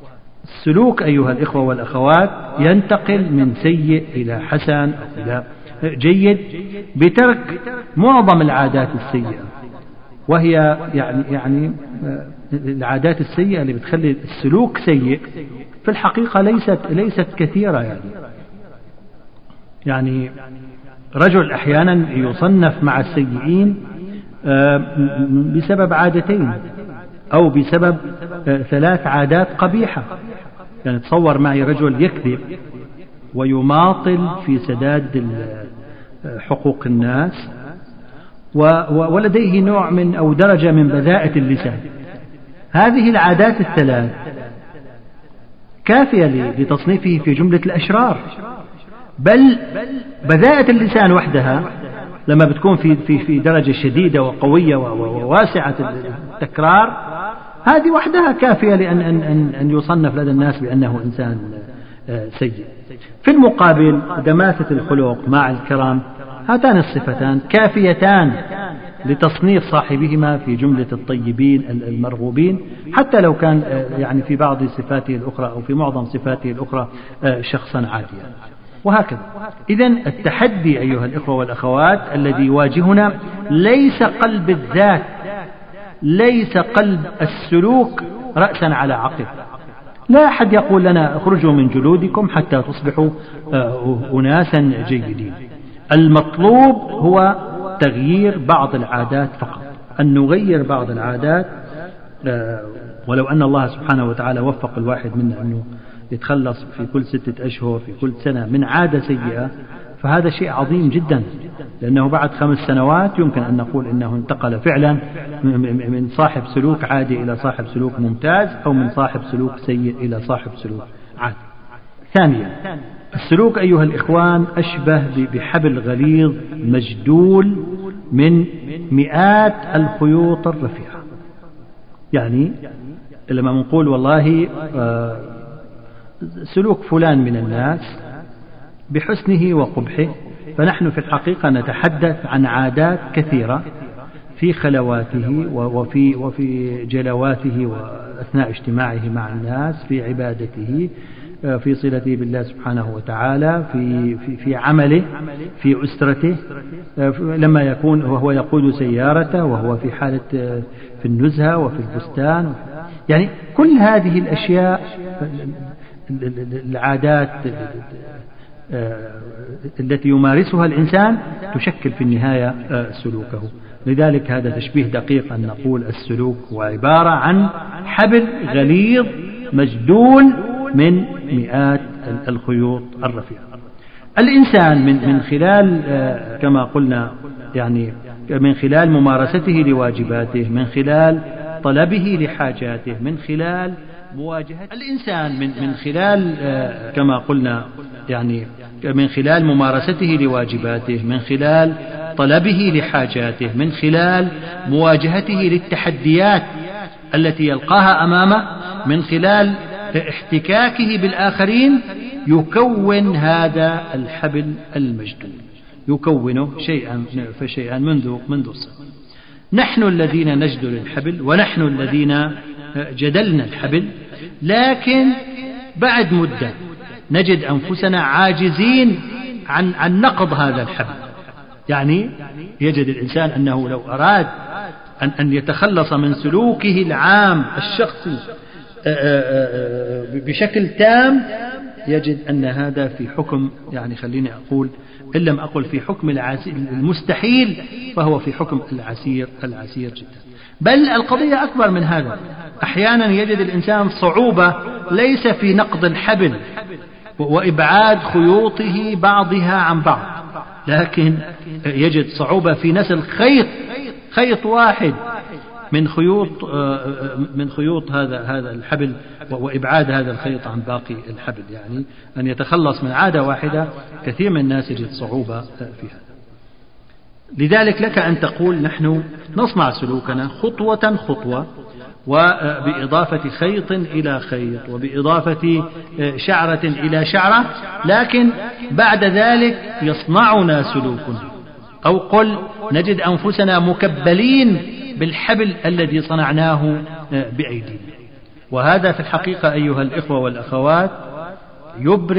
السلوك أيها الإخوة والأخوات ينتقل من سيء إلى حسن أو إلى جيد بترك معظم العادات السيئة، وهي يعني يعني العادات السيئة اللي بتخلي السلوك سيء في الحقيقة ليست ليست كثيرة. يعني يعني رجل أحيانا يصنف مع السيئين بسبب عادتين أو بسبب ثلاث عادات قبيحة. يعني تصور معي رجل يكذب ويماطل في سداد حقوق الناس ولديه نوع من أو درجة من بذاءة اللسان. هذه العادات الثلاث كافية لتصنيفه في جملة الأشرار، بل بذاءة اللسان وحدها لما بتكون في في في درجة شديدة وقوية وواسعة التكرار، هذه وحدها كافية لأن أن أن يصنف لدى الناس بأنه إنسان سيء. في المقابل دماثة الخلق مع الكرم، هاتان الصفتان كافيتان لتصنيف صاحبهما في جملة الطيبين المرغوبين، حتى لو كان يعني في بعض صفاته الأخرى أو في معظم صفاته الأخرى شخصا عاديا، وهكذا. إذن التحدي أيها الإخوة والأخوات الذي يواجهنا ليس قلب الذات، ليس قلب السلوك رأسا على عقب. لا أحد يقول لنا اخرجوا من جلودكم حتى تصبحوا أناسا جيدين. المطلوب هو تغيير بعض العادات فقط، أن نغير بعض العادات، ولو أن الله سبحانه وتعالى وفق الواحد منا أنه يتخلص في كل ستة أشهر في كل سنة من عادة سيئة، فهذا شيء عظيم جدا، لأنه بعد خمس سنوات يمكن أن نقول إنه انتقل فعلا من صاحب سلوك عادي إلى صاحب سلوك ممتاز، أو من صاحب سلوك سيء إلى صاحب سلوك عادي. ثانيا، السلوك أيها الإخوان أشبه بحبل غليظ مجدول من مئات الخيوط الرفيعة. يعني لما نقول والله سلوك فلان من الناس بحسنه وقبحه، فنحن في الحقيقة نتحدث عن عادات كثيرة في خلواته وفي وفي جلواته وأثناء اجتماعه مع الناس، في عبادته، في صلته بالله سبحانه وتعالى، في في في عمله، في أسرته، لما يكون وهو يقود سيارته، وهو في حالة في النزهة وفي البستان. يعني كل هذه الأشياء العادات التي يمارسها الإنسان تشكل في النهاية سلوكه. لذلك هذا تشبيه دقيق أن نقول السلوك هو عبارة عن حبل غليظ مجدول من مئات الخيوط الرفيعة. الإنسان من من خلال كما قلنا يعني من خلال ممارسته لواجباته، من خلال طلبه لحاجاته، من خلال مواجهة الإنسان من من خلال كما قلنا يعني من خلال ممارسته لواجباته، من خلال طلبه لحاجاته، من خلال مواجهته للتحديات التي يلقاها أمامه، من خلال احتكاكه بالآخرين، يكون هذا الحبل المجدول، يكونه شيئا فشيئا منذ منذ الصغر. نحن الذين نجدل الحبل ونحن الذين جدلنا الحبل، لكن بعد مدة نجد أنفسنا عاجزين عن عن نقض هذا الحبل. يعني يجد الإنسان أنه لو أراد أن أن يتخلص من سلوكه العام الشخصي بشكل تام، يجد أن هذا في حكم يعني خليني أقول إن لم أقل في حكم المستحيل، فهو في حكم العسير العسير جدا. بل القضية أكبر من هذا. أحيانا يجد الإنسان صعوبة ليس في نقض الحبل وإبعاد خيوطه بعضها عن بعض، لكن يجد صعوبة في نسل خيط خيط واحد من خيوط من خيوط هذا هذا الحبل وإبعاد هذا الخيط عن باقي الحبل. يعني أن يتخلص من عادة واحدة كثير من الناس يجد صعوبة في هذا. لذلك لك أن تقول نحن نصنع سلوكنا خطوة خطوة، وبإضافة خيط إلى خيط، وبإضافة شعرة إلى شعرة، لكن بعد ذلك يصنعنا سلوكنا، أو قل نجد أنفسنا مكبلين بالحبل الذي صنعناه بأيدينا. وهذا في الحقيقة أيها الإخوة والأخوات يبرز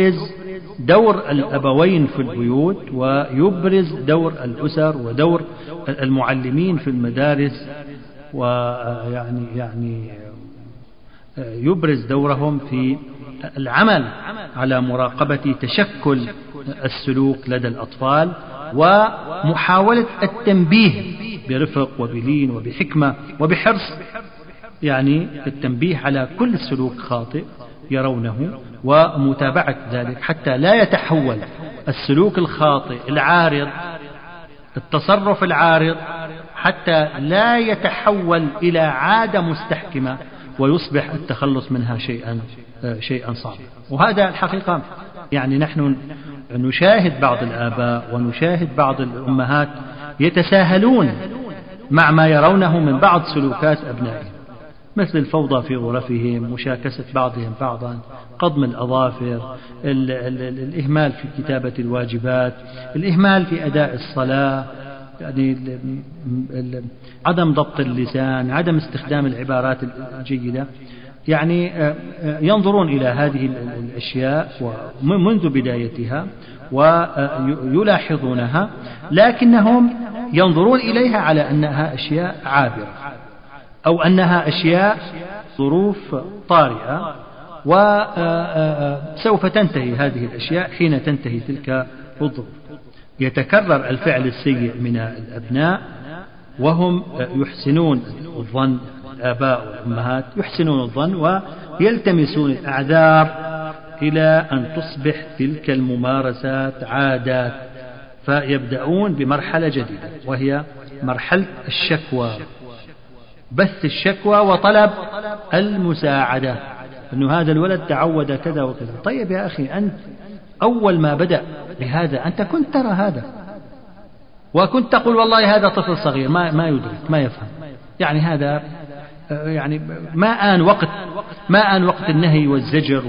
دور الأبوين في البيوت، ويبرز دور الأسر ودور المعلمين في المدارس، ويعني يعني يبرز دورهم في العمل على مراقبة تشكل السلوك لدى الأطفال، ومحاولة التنبيه برفق وبلين وبحكمة وبحرص، يعني التنبيه على كل سلوك خاطئ يرونه ومتابعة ذلك حتى لا يتحول السلوك الخاطئ العارض، التصرف العارض، حتى لا يتحول إلى عادة مستحكمة ويصبح التخلص منها شيئا شيئا صعبا. وهذا الحقيقة يعني نحن نشاهد بعض الآباء ونشاهد بعض الأمهات يتساهلون مع ما يرونه من بعض سلوكات أبنائهم، مثل الفوضى في غرفهم، مشاكسة بعضهم بعضا، قضم الأظافر، ال ال ال الإهمال في كتابة الواجبات، الإهمال في أداء الصلاة، يعني ال ال عدم ضبط اللسان، عدم استخدام العبارات الجيدة. يعني ينظرون إلى هذه الأشياء منذ بدايتها ويلاحظونها، لكنهم ينظرون إليها على أنها أشياء عابرة أو أنها أشياء ظروف طارئة، وسوف تنتهي هذه الأشياء حين تنتهي تلك الظروف. يتكرر الفعل السيء من الأبناء وهم يحسنون الظن، الآباء والأمهات يحسنون الظن ويلتمسون الأعذار إلى أن تصبح تلك الممارسات عادات، فيبدأون بمرحلة جديدة وهي مرحلة الشكوى، بث الشكوى وطلب المساعدة، أنه هذا الولد تعود كذا وكذا. طيب يا أخي، أنت أول ما بدأ بهذا أنت كنت ترى هذا، وكنت تقول والله هذا طفل صغير ما ما يدرك ما يفهم، يعني هذا يعني ما آن وقت ما آن وقت النهي والزجر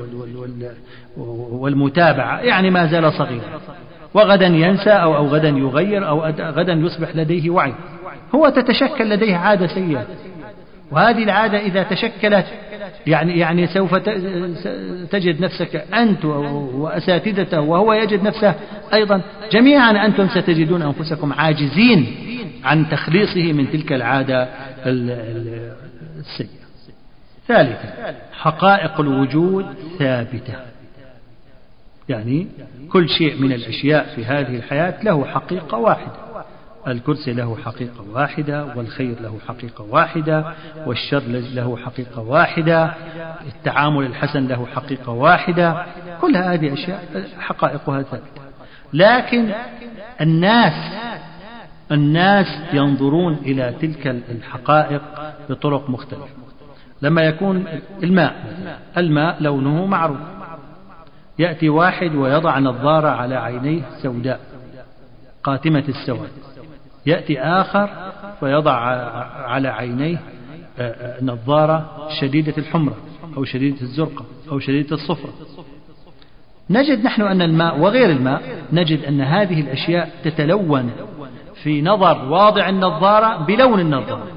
والمتابعة، يعني ما زال صغيرا، وغدا ينسى أو أو غدا يغير أو غدا يصبح لديه وعي. هو تتشكل لديه عادة سيئة، وهذه العادة إذا تشكلت يعني يعني سوف تجد نفسك أنت وأساتذته وهو يجد نفسه أيضا، جميعا أنتم ستجدون أنفسكم عاجزين عن تخليصه من تلك العادة السيئة. ثالثا، حقائق الوجود ثابتة، يعني كل شيء من الأشياء في هذه الحياة له حقيقة واحدة، الكرسي له حقيقة واحدة، والخير له حقيقة واحدة، والشر له حقيقة واحدة، التعامل الحسن له حقيقة واحدة، كل هذه أشياء حقائقها ثابتة. لكن الناس الناس ينظرون إلى تلك الحقائق بطرق مختلفة. لما يكون الماء الماء لونه معروف، يأتي واحد ويضع نظارة على عينيه سوداء قاتمة السواد، يأتي آخر فيضع على عينيه نظارة شديدة الحمرة أو شديدة الزرقة أو شديدة الصفرة. نجد نحن أن الماء وغير الماء، نجد أن هذه الأشياء تتلون في نظر واضع النظارة بلون النظارة.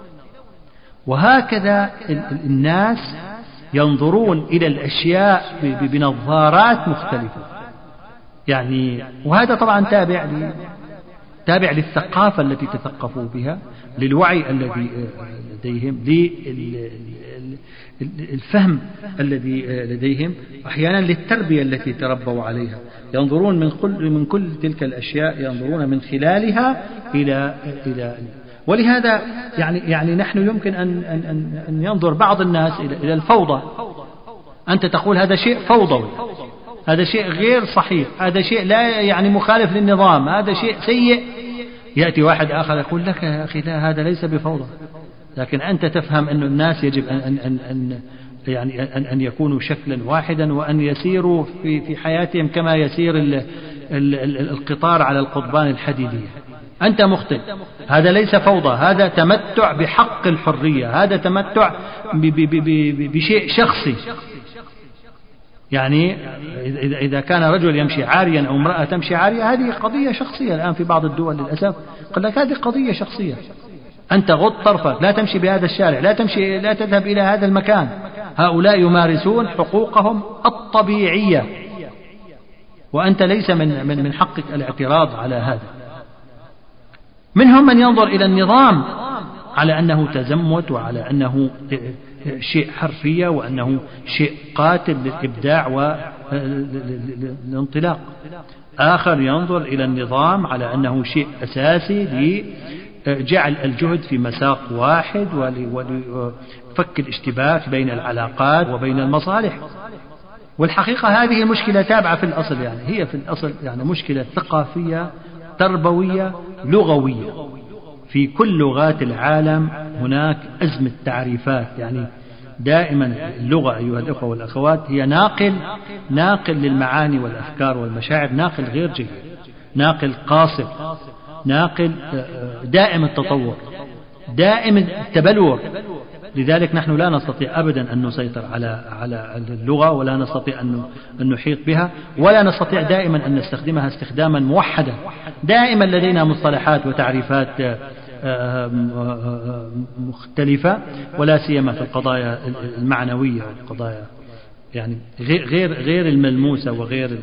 وهكذا الناس ينظرون إلى الأشياء بنظارات مختلفة، يعني وهذا طبعا تابع تابع للثقافة التي تثقفوا بها، للوعي الذي لديهم، للفهم الذي لديهم، أحيانا للتربية التي تربوا عليها. ينظرون من كل من كل تلك الأشياء، ينظرون من خلالها إلى إلى ولهذا يعني يعني نحن يمكن أن أن أن ينظر بعض الناس إلى إلى الفوضى. أنت تقول هذا شيء فوضوي، هذا شيء غير صحيح، هذا شيء لا يعني مخالف للنظام، هذا شيء سيء. يأتي واحد آخر يقول لك يا أخي لا، هذا ليس بفوضى، لكن أنت تفهم أن الناس يجب أن أن أن, أن يعني أن أن يكونوا شكلا واحدا، وأن يسيروا في في حياتهم كما يسير ال ال ال القطار على القضبان الحديدية. أنت مخطئ، هذا ليس فوضى، هذا تمتع بحق الحرية، هذا تمتع بشيء شخصي. يعني إذا كان رجل يمشي عاريا أو امرأة تمشي عارية، هذه قضية شخصية. الآن في بعض الدول للأسف قال لك هذه قضية شخصية، أنت غض طرفك، لا تمشي بهذا الشارع، لا تمشي، لا تذهب إلى هذا المكان. هؤلاء يمارسون حقوقهم الطبيعية، وأنت ليس من من حقك الاعتراض على هذا. منهم من ينظر إلى النظام على أنه تزمت وعلى أنه شيء حرفية وأنه شيء قاتل للإبداع والانطلاق. آخر ينظر إلى النظام على أنه شيء أساسي لجعل الجهد في مساق واحد ولفك الاشتباك بين العلاقات وبين المصالح. والحقيقة هذه المشكلة تابعة في الأصل، يعني هي في الأصل يعني مشكلة ثقافية تربوية لغوية. في كل لغات العالم هناك أزمة تعريفات، يعني دائما اللغة أيها الأخوة والأخوات هي ناقل ناقل للمعاني والأفكار والمشاعر، ناقل غير جيد، ناقل قاصر، ناقل دائم التطور، دائم التبلور. لذلك نحن لا نستطيع أبدا أن نسيطر على على اللغة، ولا نستطيع أن نحيط بها، ولا نستطيع دائما أن نستخدمها استخداما موحدا. دائما لدينا مصطلحات وتعريفات مختلفة، ولا سيما في القضايا المعنوية والقضايا يعني غير غير الملموسة وغير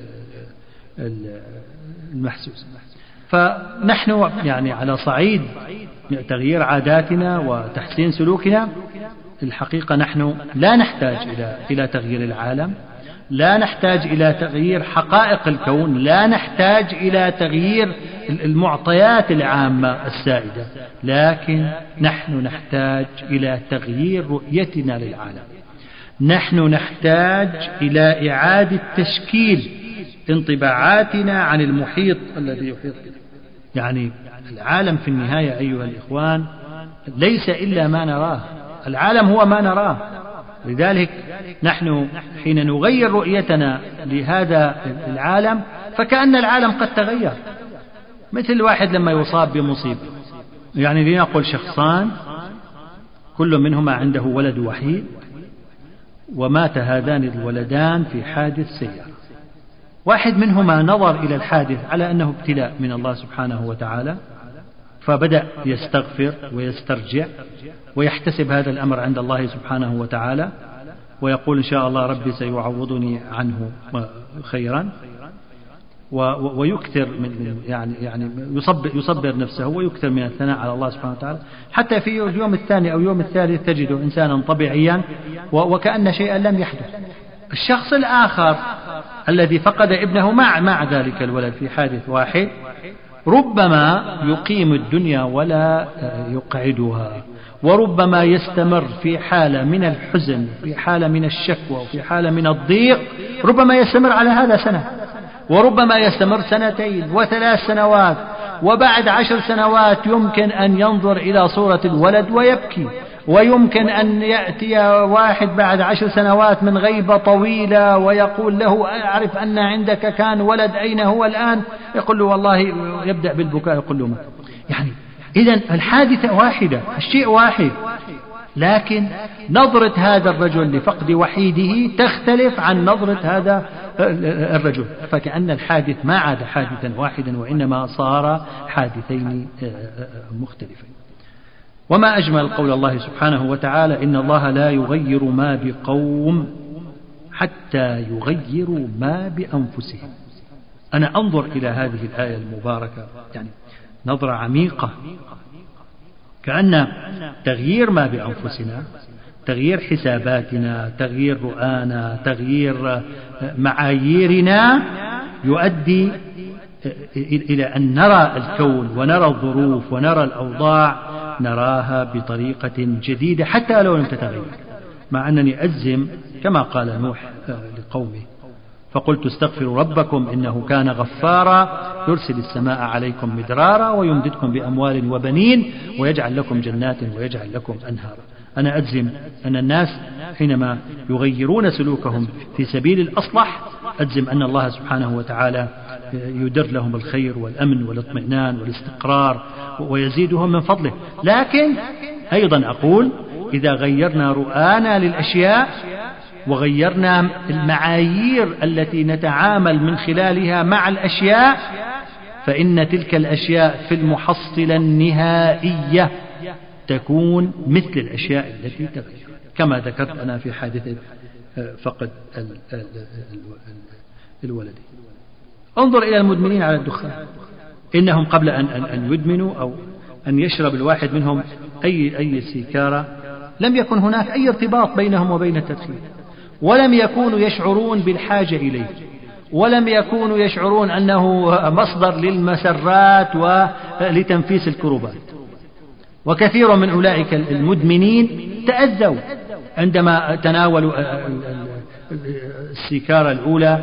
المحسوسة. فنحن يعني على صعيد تغيير عاداتنا وتحسين سلوكنا، الحقيقة نحن لا نحتاج إلى إلى تغيير العالم، لا نحتاج إلى تغيير حقائق الكون، لا نحتاج إلى تغيير المعطيات العامة السائدة، لكن نحن نحتاج إلى تغيير رؤيتنا للعالم. نحن نحتاج إلى إعادة تشكيل انطباعاتنا عن المحيط الذي يحيط بنا. يعني العالم في النهاية أيها الإخوان ليس إلا ما نراه، العالم هو ما نراه. لذلك نحن حين نغير رؤيتنا لهذا العالم فكأن العالم قد تغير. مثل واحد لما يصاب بمصيبة، يعني لنقل شخصان كل منهما عنده ولد وحيد، ومات هذان الولدان في حادث سيارة. واحد منهما نظر إلى الحادث على أنه ابتلاء من الله سبحانه وتعالى، فبدأ يستغفر ويسترجع ويحتسب هذا الأمر عند الله سبحانه وتعالى، ويقول إن شاء الله ربي سيعوضني عنه خيرا، ويكثر من يعني يعني يصبر, يصبر نفسه ويكثر من الثناء على الله سبحانه وتعالى، حتى في اليوم الثاني أو اليوم الثالث تجده إنسانا طبيعيا وكأن شيئا لم يحدث. الشخص الآخر الذي فقد ابنه مع مع ذلك الولد في حادث واحد ربما يقيم الدنيا ولا يقعدها، وربما يستمر في حالة من الحزن، في حالة من الشكوى، وفي حالة من الضيق، ربما يستمر على هذا سنة، وربما يستمر سنتين وثلاث سنوات، وبعد عشر سنوات يمكن أن ينظر إلى صورة الولد ويبكي، ويمكن أن يأتي واحد بعد عشر سنوات من غيبة طويلة ويقول له أعرف أن عندك كان ولد، أين هو الآن؟ يقول له والله، يبدأ بالبكاء، يقول له ما. يعني إذن الحادثة واحدة، الشيء واحد، لكن نظرة هذا الرجل لفقد وحيده تختلف عن نظرة هذا الرجل، فكأن الحادث ما عاد حادثا واحدا وإنما صار حادثين مختلفين. وما أجمل قول الله سبحانه وتعالى إن الله لا يغير ما بقوم حتى يغيروا ما بأنفسهم. أنا أنظر إلى هذه الآية المباركة يعني نظرة عميقة، كأن تغيير ما بأنفسنا، تغيير حساباتنا، تغيير رؤانا، تغيير معاييرنا يؤدي إلى أن نرى الكون ونرى الظروف ونرى الأوضاع نراها بطريقة جديدة حتى لو لم تتغير. مع أنني أجزم كما قال نوح لقومه فقلت استغفروا ربكم إنه كان غفارا يرسل السماء عليكم مدرارا ويمددكم بأموال وبنين ويجعل لكم جنات ويجعل لكم أنهارا. أنا أجزم أن الناس حينما يغيرون سلوكهم في سبيل الأصلح أجزم أن الله سبحانه وتعالى يدر لهم الخير والأمن والاطمئنان والاستقرار ويزيدهم من فضله. لكن أيضا أقول إذا غيرنا رؤانا للأشياء وغيرنا المعايير التي نتعامل من خلالها مع الأشياء فإن تلك الأشياء في المحصلة النهائية تكون مثل الأشياء التي تغير، كما ذكرت أنا في حادثة فقد الولد. انظر إلى المدمنين على الدخان، إنهم قبل أن, أن, أن يدمنوا أو أن يشرب الواحد منهم أي, أي سيكارة لم يكن هناك أي ارتباط بينهم وبين التدخين، ولم يكونوا يشعرون بالحاجة إليه، ولم يكونوا يشعرون أنه مصدر للمسرات ولتنفيس الكروبات. وكثير من أولئك المدمنين تأذوا عندما تناولوا السيكارة الأولى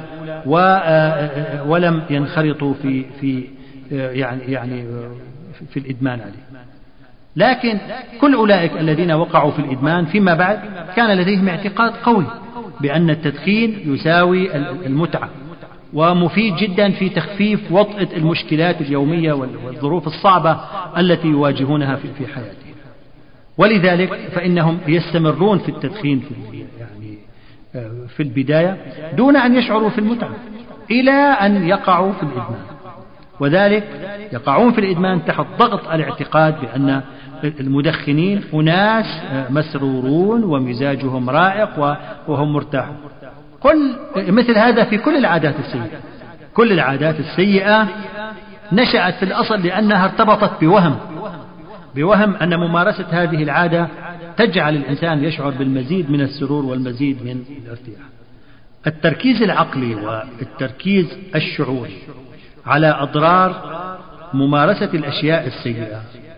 ولم ينخرطوا في في يعني يعني في الإدمان عليه. لكن كل أولئك الذين وقعوا في الإدمان فيما بعد كان لديهم اعتقاد قوي بأن التدخين يساوي المتعة ومفيد جدا في تخفيف وطأة المشكلات اليومية والظروف الصعبة التي يواجهونها في حياتهم، ولذلك فإنهم يستمرون في التدخين في يعني في البداية دون أن يشعروا في المتعة إلى أن يقعوا في الإدمان، وذلك يقعون في الإدمان تحت ضغط الاعتقاد بأن المدخنين أناس مسرورون ومزاجهم رائق وهم مرتاحون. كل مثل هذا في كل العادات السيئة. كل العادات السيئة نشأت في الأصل لأنها ارتبطت بوهم بوهم أن ممارسة هذه العادة تجعل الإنسان يشعر بالمزيد من السرور والمزيد من الارتياح. التركيز العقلي والتركيز الشعوري على أضرار ممارسة الأشياء السيئة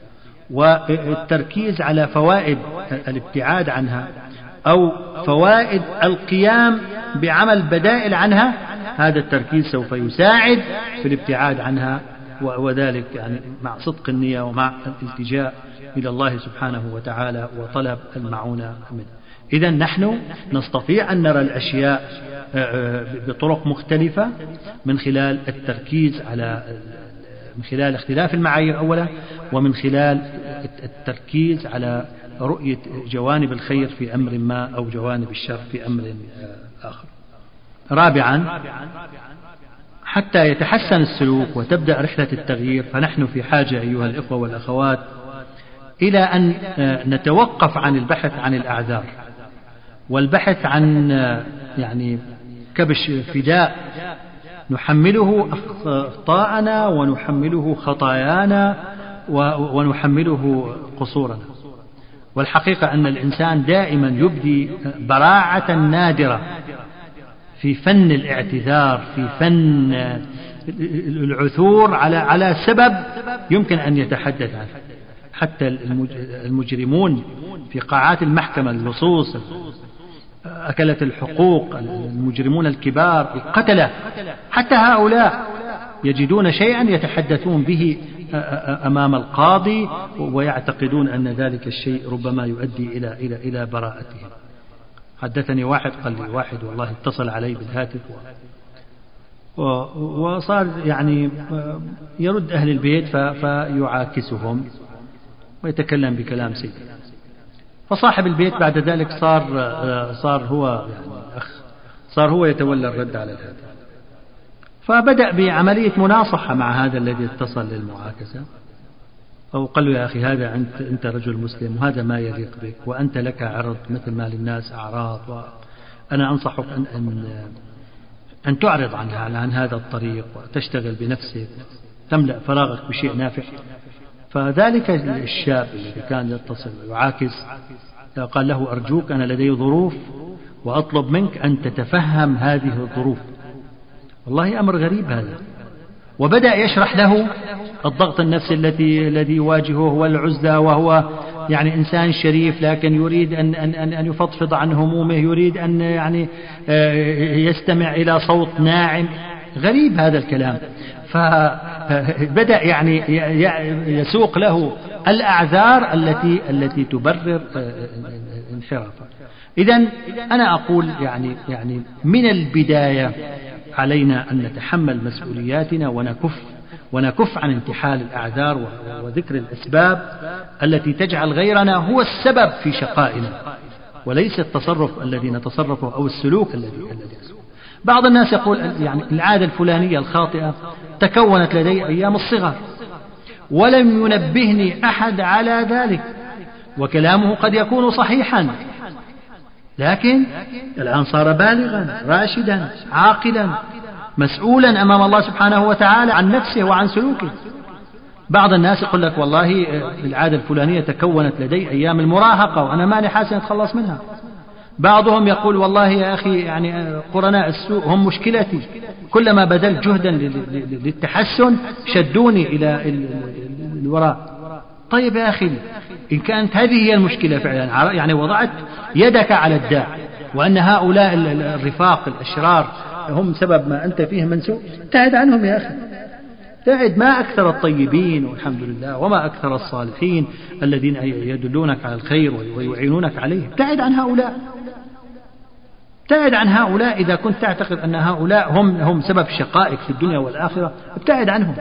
والتركيز على فوائد الابتعاد عنها أو فوائد القيام بعمل بدائل عنها، هذا التركيز سوف يساعد في الابتعاد عنها، وذلك يعني مع صدق النية ومع الالتجاء إلى الله سبحانه وتعالى وطلب المعونة منه. إذا نحن نستطيع أن نرى الأشياء بطرق مختلفة من خلال التركيز على من خلال اختلاف المعايير أولا، ومن خلال التركيز على رؤية جوانب الخير في أمر ما أو جوانب الشر في أمر آخر. رابعا، حتى يتحسن السلوك وتبدأ رحلة التغيير فنحن في حاجة أيها الإخوة والأخوات إلى أن نتوقف عن البحث عن الأعذار والبحث عن يعني كبش فداء نحمله أخطاءنا ونحمله خطايانا ونحمله قصورنا. والحقيقة أن الإنسان دائما يبدي براعة نادرة في فن الاعتذار، في فن العثور على على سبب يمكن أن يتحدث عنه. حتى المجرمون في قاعات المحكمة، اللصوص، أكلة الحقوق، المجرمون الكبار، القتلة، حتى هؤلاء يجدون شيئا يتحدثون به أمام القاضي ويعتقدون أن ذلك الشيء ربما يؤدي إلى إلى إلى براءتهم. حدثني واحد قال لي واحد والله اتصل علي بالهاتف وصار يعني يرد أهل البيت فيعاكسهم ويتكلم بكلام سيء، فصاحب البيت بعد ذلك صار صار هو يعني أخ صار هو يتولى الرد على الهاتف، فبدأ بعملية مناصحة مع هذا الذي اتصل للمعاكسة، أو قال له يا أخي هذا أنت أنت رجل مسلم وهذا ما يليق بك وأنت لك عرض مثل ما للناس أعراض، وأنا أنصحك أن أن أن تعرض عنها عن هذا الطريق وتشتغل بنفسك، تملأ فراغك بشيء نافع. فذلك الشاب الذي كان يتصل ويعاكس قال له أرجوك أنا لدي ظروف وأطلب منك أن تتفهم هذه الظروف. والله أمر غريب هذا. وبدأ يشرح له الضغط النفسي الذي الذي يواجهه والعزلة، وهو يعني إنسان شريف لكن يريد أن أن أن يفضفض عن همومه، يريد أن يعني يستمع إلى صوت ناعم. غريب هذا الكلام. فبدأ يعني يسوق له الأعذار التي التي تبرر انحرافه. إذن أنا أقول يعني يعني من البداية علينا أن نتحمل مسؤولياتنا ونكف ونكف عن انتحال الأعذار وذكر الأسباب التي تجعل غيرنا هو السبب في شقائنا، وليس التصرف الذي نتصرفه أو السلوك الذي الذي نسلكه. بعض الناس يقول يعني العادة الفلانية الخاطئة تكونت لدي أيام الصغر ولم ينبهني أحد على ذلك، وكلامه قد يكون صحيحا، لكن الآن صار بالغا راشدا عاقلا مسؤولا أمام الله سبحانه وتعالى عن نفسه وعن سلوكه. بعض الناس يقول لك والله العادة الفلانية تكونت لدي أيام المراهقة وأنا ماني حاسن أتخلص منها. بعضهم يقول والله يا أخي يعني قرناء السوء هم مشكلتي، كلما بذلت جهدا للتحسن شدوني إلى الوراء. طيب يا أخي إن كانت هذه هي المشكلة فعلا، يعني وضعت يدك على الداء وأن هؤلاء الرفاق الأشرار هم سبب ما أنت فيه من سوء، ابتعد عنهم يا أخي، ابتعد. ما أكثر الطيبين والحمد لله، وما أكثر الصالحين الذين يدلونك على الخير ويعينونك عليه. ابتعد عن هؤلاء، ابتعد عن هؤلاء. إذا كنت تعتقد أن هؤلاء هم هم سبب شقائك في الدنيا والآخرة ابتعد عنهم.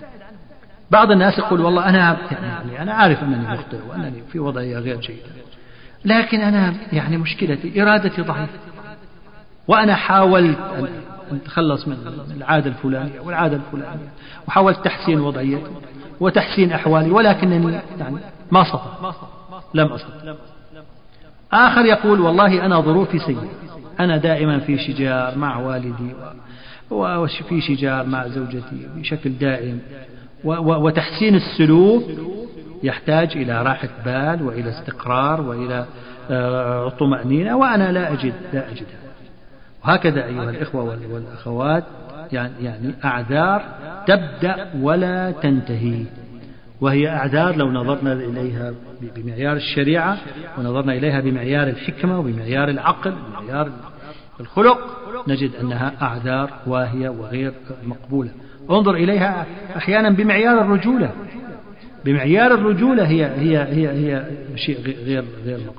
بعض الناس يقول والله أنا يعني أنا عارف أنني مخطئ وأنني في وضعية غير جيدة، لكن أنا يعني مشكلتي إرادتي ضعيفة، وأنا حاولت أن أتخلص من العادة الفلانية والعادة الفلانية، وحاولت تحسين وضعيتي وتحسين أحوالي، ولكنني يعني ما استطعت، لم أستطع. آخر يقول والله أنا ظروفي سيئة، أنا دائما في شجار مع والدي وفي شجار مع زوجتي بشكل دائم، وتحسين السلوك يحتاج إلى راحة بال وإلى استقرار وإلى طمأنينة، وأنا لا أجد لا أجد وهكذا أيها الإخوة والأخوات، يعني يعني أعذار تبدأ ولا تنتهي، وهي أعذار لو نظرنا إليها بمعيار الشريعة ونظرنا إليها بمعيار الحكمة وبمعيار العقل وبمعيار الخلق نجد أنها أعذار واهية وغير مقبولة. انظر إليها أحيانا بمعيار الرجولة، بمعيار الرجولة هي هي هي هي شيء غير غير مقبول.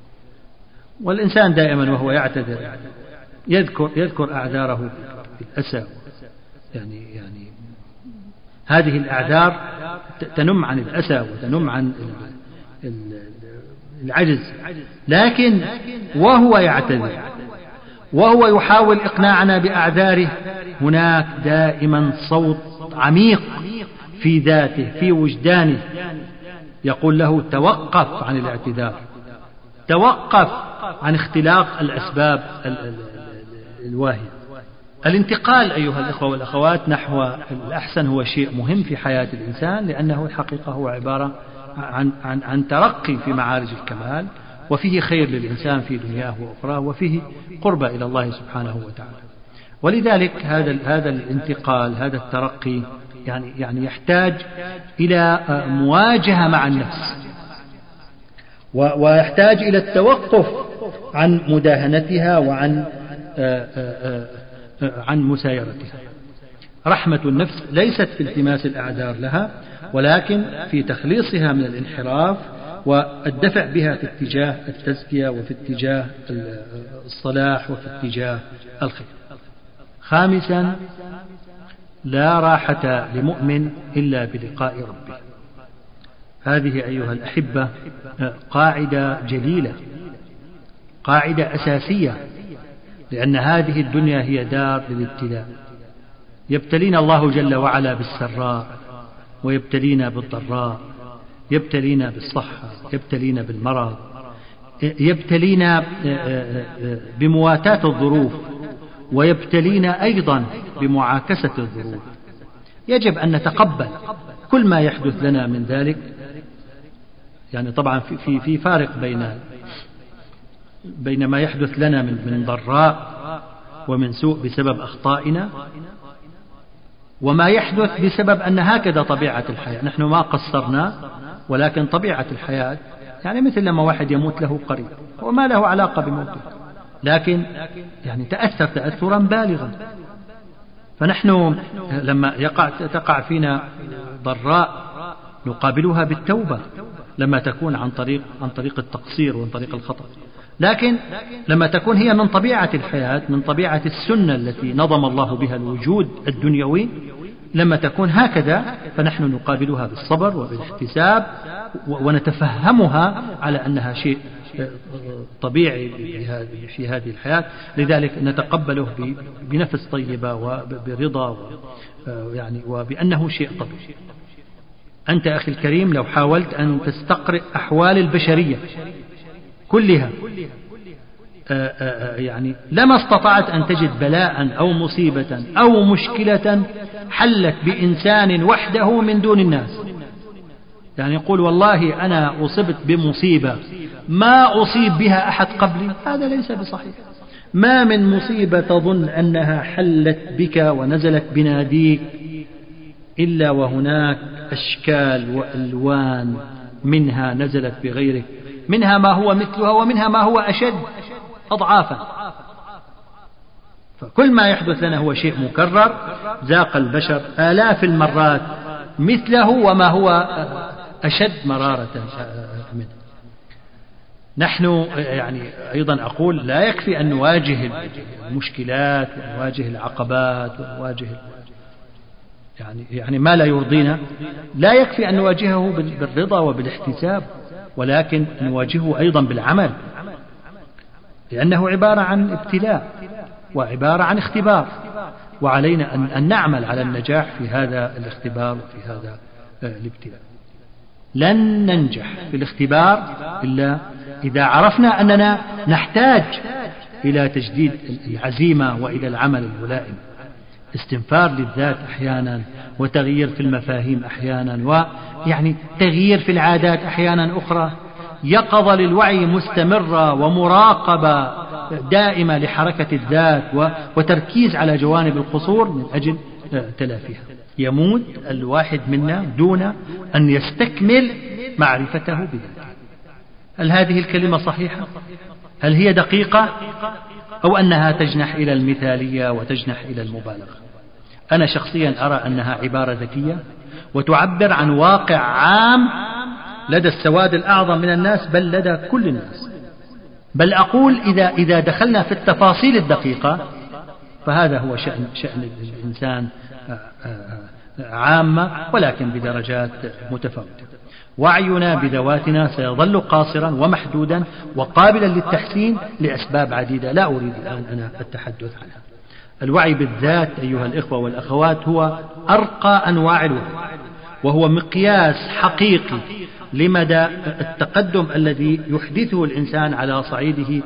والإنسان دائما وهو يعتذر يذكر يذكر أعذاره بالأسى، يعني يعني هذه الأعذار تنم عن الأسى وتنم عن العجز، لكن وهو يعتذر وهو يحاول إقناعنا بأعذاره هناك دائما صوت عميق في ذاته في وجدانه يقول له توقف عن الاعتذار، توقف عن اختلاق الأسباب الواهية. الانتقال أيها الإخوة والأخوات نحو الأحسن هو شيء مهم في حياة الإنسان، لأنه الحقيقة هو عبارة عن, عن, عن ترقي في معارج الكمال، وفيه خير للإنسان في دنياه وأخراه، وفيه قربة إلى الله سبحانه وتعالى. ولذلك هذا هذا الانتقال هذا الترقي يعني يعني يحتاج إلى مواجهة مع النفس، ويحتاج إلى التوقف عن مداهنتها وعن عن مسايرتها. رحمة النفس ليست في التماس الأعذار لها، ولكن في تخليصها من الانحراف والدفع بها في اتجاه التزكية وفي اتجاه الصلاح وفي اتجاه الخير. خامسا، لا راحة لمؤمن إلا بلقاء ربه. هذه أيها الأحبة قاعدة جليلة، قاعدة أساسية، لأن هذه الدنيا هي دار للابتلاء، يبتلينا الله جل وعلا بالسراء ويبتلينا بالضراء، يبتلينا بالصحة، يبتلينا بالمرض، يبتلينا بمواتاة الظروف، ويبتلينا أيضا بمعاكسة الظروف. يجب أن نتقبل كل ما يحدث لنا من ذلك. يعني طبعا في في فارق بين بين ما يحدث لنا من من ضراء ومن سوء بسبب أخطائنا، وما يحدث بسبب أن هكذا طبيعة الحياة، نحن ما قصرنا، ولكن طبيعة الحياة يعني مثل لما واحد يموت له قريب وما له علاقة بموته، لكن يعني تأثر تأثرا بالغا. فنحن لما يقع تقع فينا ضراء نقابلها بالتوبة لما تكون عن طريق عن طريق التقصير وعن طريق الخطأ، لكن لما تكون هي من طبيعة الحياة، من طبيعة السنة التي نظم الله بها الوجود الدنيوي، لما تكون هكذا فنحن نقابلها بالصبر وبالاحتساب ونتفهمها على أنها شيء طبيعي في هذه الحياة. لذلك نتقبله بنفس طيبة وبرضا يعني وبأنه شيء طبيعي. أنت أخي الكريم لو حاولت أن تستقرئ أحوال البشرية كلها يعني لما استطعت أن تجد بلاء أو مصيبة أو مشكلة حلت بإنسان وحده من دون الناس. يعني يقول والله أنا أصبت بمصيبة ما أصيب بها أحد قبلي، هذا ليس بصحيح. ما من مصيبة تظن أنها حلت بك ونزلت بناديك إلا وهناك أشكال وألوان منها نزلت بغيرك، منها ما هو مثلها ومنها ما هو أشد أضعافا. فكل ما يحدث لنا هو شيء مكرر ذاق البشر آلاف المرات مثله وما هو أشد مرارة منه. نحن يعني أيضا أقول لا يكفي أن نواجه المشكلات ونواجه العقبات ونواجه يعني يعني ما لا يرضينا، لا يكفي أن نواجهه بالرضا وبالاحتساب، ولكن نواجهه أيضا بالعمل، لأنه عبارة عن ابتلاء وعبارة عن اختبار، وعلينا أن نعمل على النجاح في هذا الاختبار وفي هذا الابتلاء. لن ننجح في الاختبار إلا إذا عرفنا أننا نحتاج إلى تجديد العزيمة وإلى العمل الملائم، استنفار للذات أحيانا، وتغيير في المفاهيم أحيانا، ويعني تغيير في العادات أحيانا أخرى، يقظة للوعي مستمرة ومراقبة دائمة لحركة الذات وتركيز على جوانب القصور من أجل تلافيها. يموت الواحد منا دون أن يستكمل معرفته بذاته. هل هذه الكلمة صحيحة؟ هل هي دقيقة؟ أو أنها تجنح إلى المثالية وتجنح إلى المبالغة؟ أنا شخصيا أرى أنها عبارة ذكية وتعبر عن واقع عام لدى السواد الأعظم من الناس، بل لدى كل الناس. بل أقول إذا إذا دخلنا في التفاصيل الدقيقة فهذا هو شأن شأن الإنسان عامة، ولكن بدرجات متفاوتة. وعينا بذواتنا سيظل قاصرا ومحدودا وقابلا للتحسين لأسباب عديدة لا أريد الآن أنا التحدث عنها. الوعي بالذات أيها الإخوة والأخوات هو أرقى أنواع الوعي، وهو مقياس حقيقي لمدى التقدم الذي يحدثه الإنسان على صعيده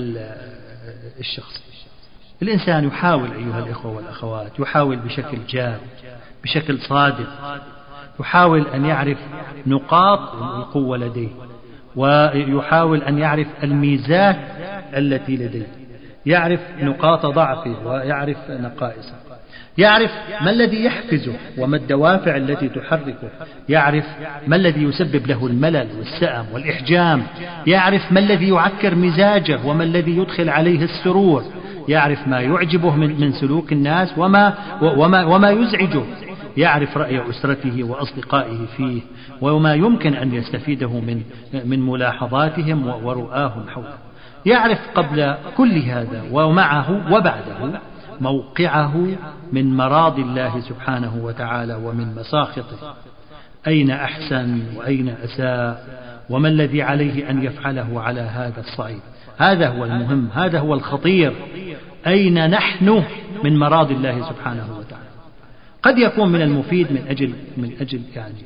الشخصي. الإنسان يحاول أيها الإخوة والأخوات، يحاول بشكل جاد بشكل صادق، يحاول أن يعرف نقاط القوة لديه، ويحاول أن يعرف الميزات التي لديه، يعرف نقاط ضعفه ويعرف نقائصه، يعرف ما الذي يحفزه وما الدوافع التي تحركه، يعرف ما الذي يسبب له الملل والسأم والإحجام، يعرف ما الذي يعكر مزاجه وما الذي يدخل عليه السرور، يعرف ما يعجبه من, من سلوك الناس وما, وما, وما يزعجه، يعرف رأي أسرته وأصدقائه فيه وما يمكن أن يستفيده من, من ملاحظاتهم ورؤاهم حوله، يعرف قبل كل هذا ومعه وبعده موقعه من مراضي الله سبحانه وتعالى ومن مساخطه، أين أحسن وأين أساء وما الذي عليه أن يفعله على هذا الصعيد. هذا هو المهم، هذا هو الخطير، أين نحن من مراضي الله سبحانه وتعالى. قد يكون من المفيد من أجل, من أجل يعني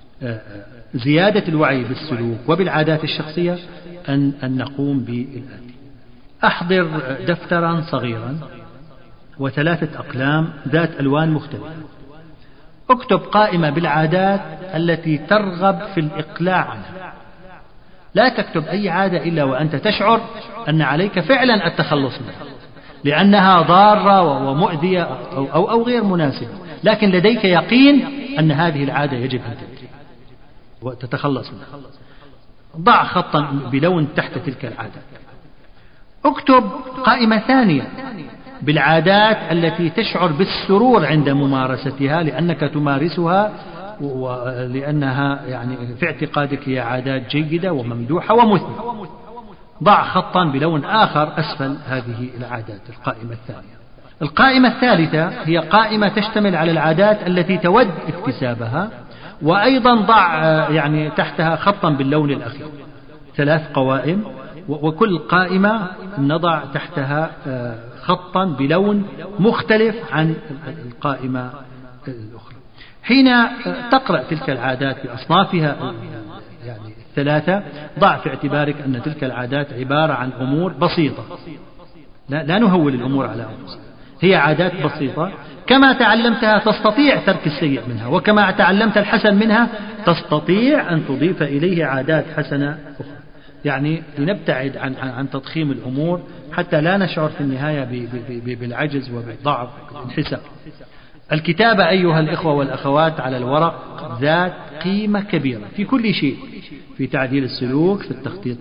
زيادة الوعي بالسلوك وبالعادات الشخصية أن, أن نقوم بالآتي: أحضر دفترا صغيرا وثلاثة أقلام ذات ألوان مختلفة، اكتب قائمة بالعادات التي ترغب في الإقلاع عنها. لا تكتب أي عادة إلا وأنت تشعر أن عليك فعلا التخلص منها لأنها ضارة ومؤذية أو, أو, أو غير مناسبة، لكن لديك يقين أن هذه العادة يجب أن تنتهي وتتخلص منها. ضع خطا بلون تحت تلك العادات. اكتب قائمة ثانية بالعادات التي تشعر بالسرور عند ممارستها لأنك تمارسها ولأنها يعني في اعتقادك هي عادات جيدة وممدوحة ومثمرة. ضع خطا بلون آخر أسفل هذه العادات، القائمة الثانية. القائمة الثالثة هي قائمة تشتمل على العادات التي تود اكتسابها، وأيضا ضع يعني تحتها خطا باللون الأخير. ثلاث قوائم، وكل قائمة نضع تحتها خطا بلون مختلف عن القائمة الأخرى. حين تقرأ تلك العادات بأصنافها يعني ثلاثة، ضع في اعتبارك أن تلك العادات عبارة عن أمور بسيطة، لا, لا نهول الأمور على أنفسنا، هي عادات بسيطة، كما تعلمتها تستطيع ترك السيء منها، وكما تعلمت الحسن منها تستطيع أن تضيف إليه عادات حسنة أخرى. يعني لنبتعد عن, عن تضخيم الأمور حتى لا نشعر في النهاية بالعجز وبالضعف والانحسار. الكتابة أيها الإخوة والأخوات على الورق ذات قيمة كبيرة في كل شيء، في تعديل السلوك، في التخطيط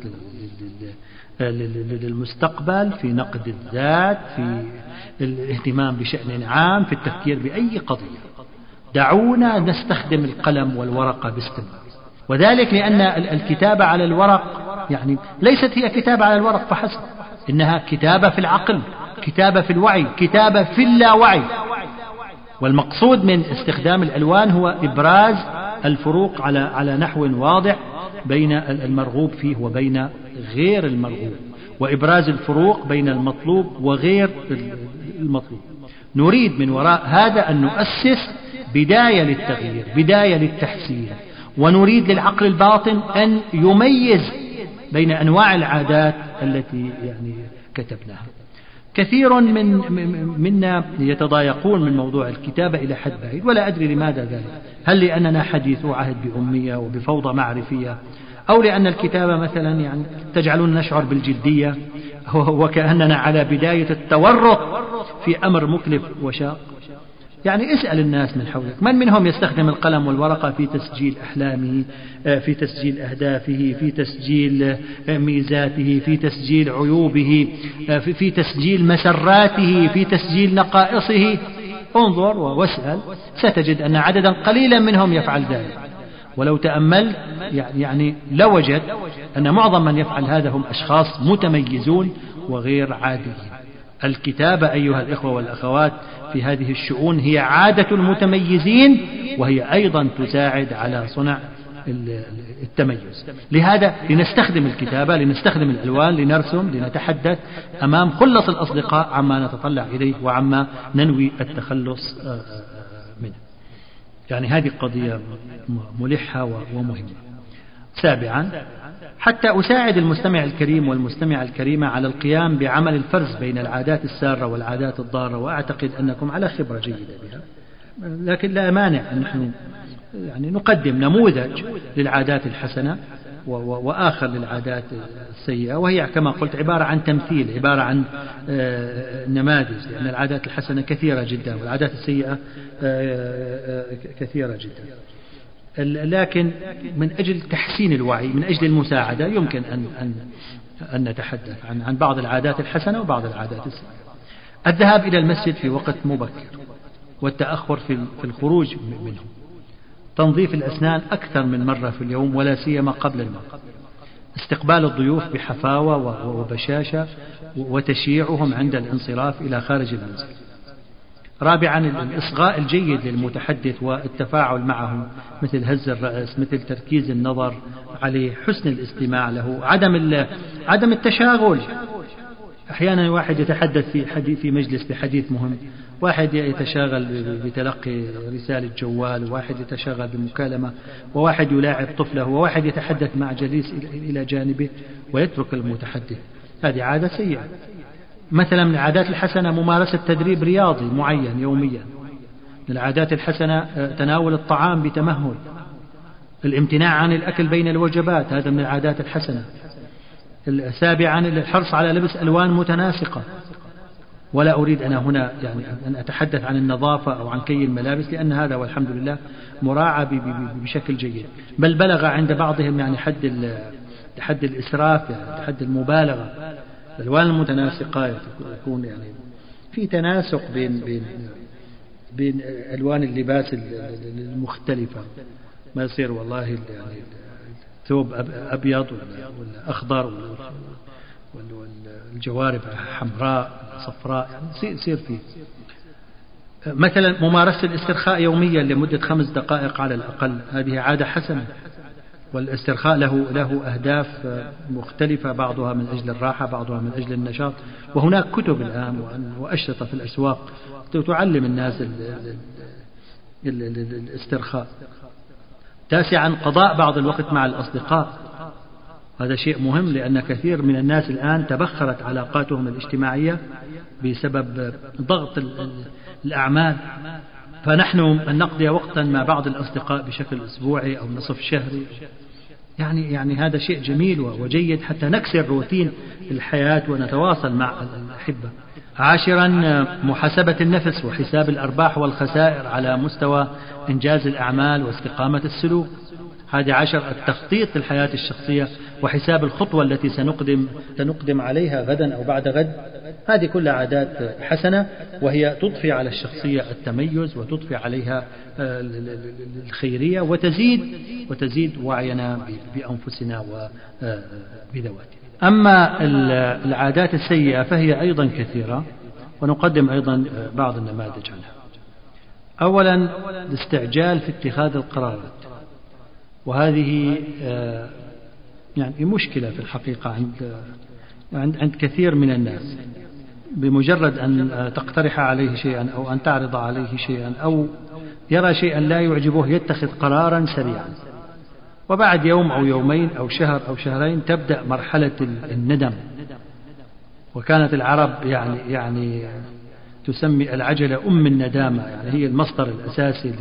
للمستقبل، في نقد الذات، في الاهتمام بشأن عام، في التفكير بأي قضية. دعونا نستخدم القلم والورقة باستمرار، وذلك لأن الكتابة على الورق يعني ليست هي كتابة على الورق فحسب، إنها كتابة في العقل، كتابة في الوعي، كتابة في اللاوعي. والمقصود من استخدام الألوان هو إبراز الفروق على على نحو واضح بين المرغوب فيه وبين غير المرغوب، وإبراز الفروق بين المطلوب وغير المطلوب. نريد من وراء هذا أن نؤسس بداية للتغيير، بداية للتحسين، ونريد للعقل الباطن أن يميز بين أنواع العادات التي يعني كتبناها. كثير من منا يتضايقون من موضوع الكتابة إلى حد بعيد، ولا أدري لماذا ذلك، هل لأننا حديثو عهد بأمية وبفوضى معرفية، أو لأن الكتابة مثلا يعني تجعلنا نشعر بالجدية وكأننا على بداية التورط في أمر مكلف وشاق. يعني اسأل الناس من حولك، من منهم يستخدم القلم والورقة في تسجيل أحلامه، في تسجيل أهدافه، في تسجيل ميزاته، في تسجيل عيوبه، في تسجيل مسراته، في تسجيل نقائصه؟ انظر واسأل، ستجد أن عددا قليلا منهم يفعل ذلك. ولو تأملت يعني لوجد أن معظم من يفعل هذا هم أشخاص متميزون وغير عاديين. الكتابة أيها الإخوة والأخوات في هذه الشؤون هي عادة المتميزين، وهي أيضا تساعد على صنع التميز. لهذا لنستخدم الكتابة، لنستخدم الألوان، لنرسم، لنتحدث أمام خلص الأصدقاء عما نتطلع إليه وعما ننوي التخلص منه. يعني هذه قضية ملحة ومهمة. سابعا، حتى أساعد المستمع الكريم والمستمع الكريمة على القيام بعمل الفرز بين العادات السارة والعادات الضارة، وأعتقد أنكم على خبرة جيدة بها، لكن لا مانع أن نحن يعني نقدم نموذج للعادات الحسنة وآخر للعادات السيئة، وهي كما قلت عبارة عن تمثيل، عبارة عن نماذج، لأن العادات الحسنة كثيرة جدا والعادات السيئة كثيرة جدا. لكن من أجل تحسين الوعي، من أجل المساعدة، يمكن أن أن أن نتحدث عن عن بعض العادات الحسنة وبعض العادات السيئة. الذهاب إلى المسجد في وقت مبكر، والتأخر في في الخروج منه، تنظيف الأسنان أكثر من مرة في اليوم ولا سيما قبل الماء، استقبال الضيوف بحفاوة وبشاشة وتشييعهم عند الانصراف إلى خارج المنزل. رابعا، الإصغاء الجيد للمتحدث والتفاعل معه، مثل هز الرأس، مثل تركيز النظر عليه، حسن الاستماع له، عدم عدم التشاغل. أحيانا واحد يتحدث في حديث في مجلس بحديث مهم، واحد يتشاغل بتلقي رسالة جوال، وواحد يتشاغل بمكالمة، وواحد يلاعب طفله، وواحد يتحدث مع جليس إلى جانبه ويترك المتحدث. هذه عادة سيئة. مثلا من العادات الحسنة ممارسة تدريب رياضي معين يوميا. من العادات الحسنة تناول الطعام بتمهل، الامتناع عن الأكل بين الوجبات، هذا من العادات الحسنة. سابعا، الحرص على لبس ألوان متناسقة، ولا أريد أنا هنا يعني أن أتحدث عن النظافة أو عن كي الملابس، لأن هذا والحمد لله مراعى بشكل جيد، بل بلغ عند بعضهم يعني حد حد الإسراف، يعني حد المبالغة. الألوان المتناسقة يكون يعني في تناسق بين بين بين ألوان اللباس المختلفة، ما يصير والله يعني ثوب أبيض ولا أخضر والجوارب حمراء صفراء، يعني يصير فيه. مثلا ممارسة الاسترخاء يوميا لمدة خمس دقائق على الأقل، هذه عادة حسنة. والاسترخاء له له أهداف مختلفة، بعضها من أجل الراحة، بعضها من أجل النشاط، وهناك كتب الآن وأشرطة في الأسواق تعلم الناس الاسترخاء. تاسعا، قضاء بعض الوقت مع الأصدقاء، هذا شيء مهم، لأن كثير من الناس الآن تبخرت علاقاتهم الاجتماعية بسبب ضغط الأعمال، فنحن أن نقضي وقتا مع بعض الأصدقاء بشكل أسبوعي أو نصف شهري، يعني يعني هذا شيء جميل وجيد حتى نكسر روتين الحياة ونتواصل مع الأحبة. عاشرا، محاسبة النفس وحساب الأرباح والخسائر على مستوى إنجاز الأعمال واستقامة السلوك. هذه عشر، التخطيط للحياة الشخصية وحساب الخطوة التي سنقدم سنقدم عليها غدا أو بعد غد. هذه كلها عادات حسنة، وهي تضفي على الشخصية التميز وتضفي عليها الخيرية وتزيد وتزيد وعينا بأنفسنا وبذواتنا. أما العادات السيئة فهي أيضا كثيرة، ونقدم أيضا بعض النماذج عنها. أولا، الاستعجال في اتخاذ القرارات، وهذه يعني مشكلة في الحقيقة عند عند كثير من الناس. بمجرد أن تقترح عليه شيئا أو أن تعرض عليه شيئا أو يرى شيئا لا يعجبه يتخذ قرارا سريعا، وبعد يوم أو يومين أو شهر أو شهرين تبدأ مرحلة الندم. وكانت العرب يعني يعني تسمي العجلة أم الندامة، يعني هي المصدر الأساسي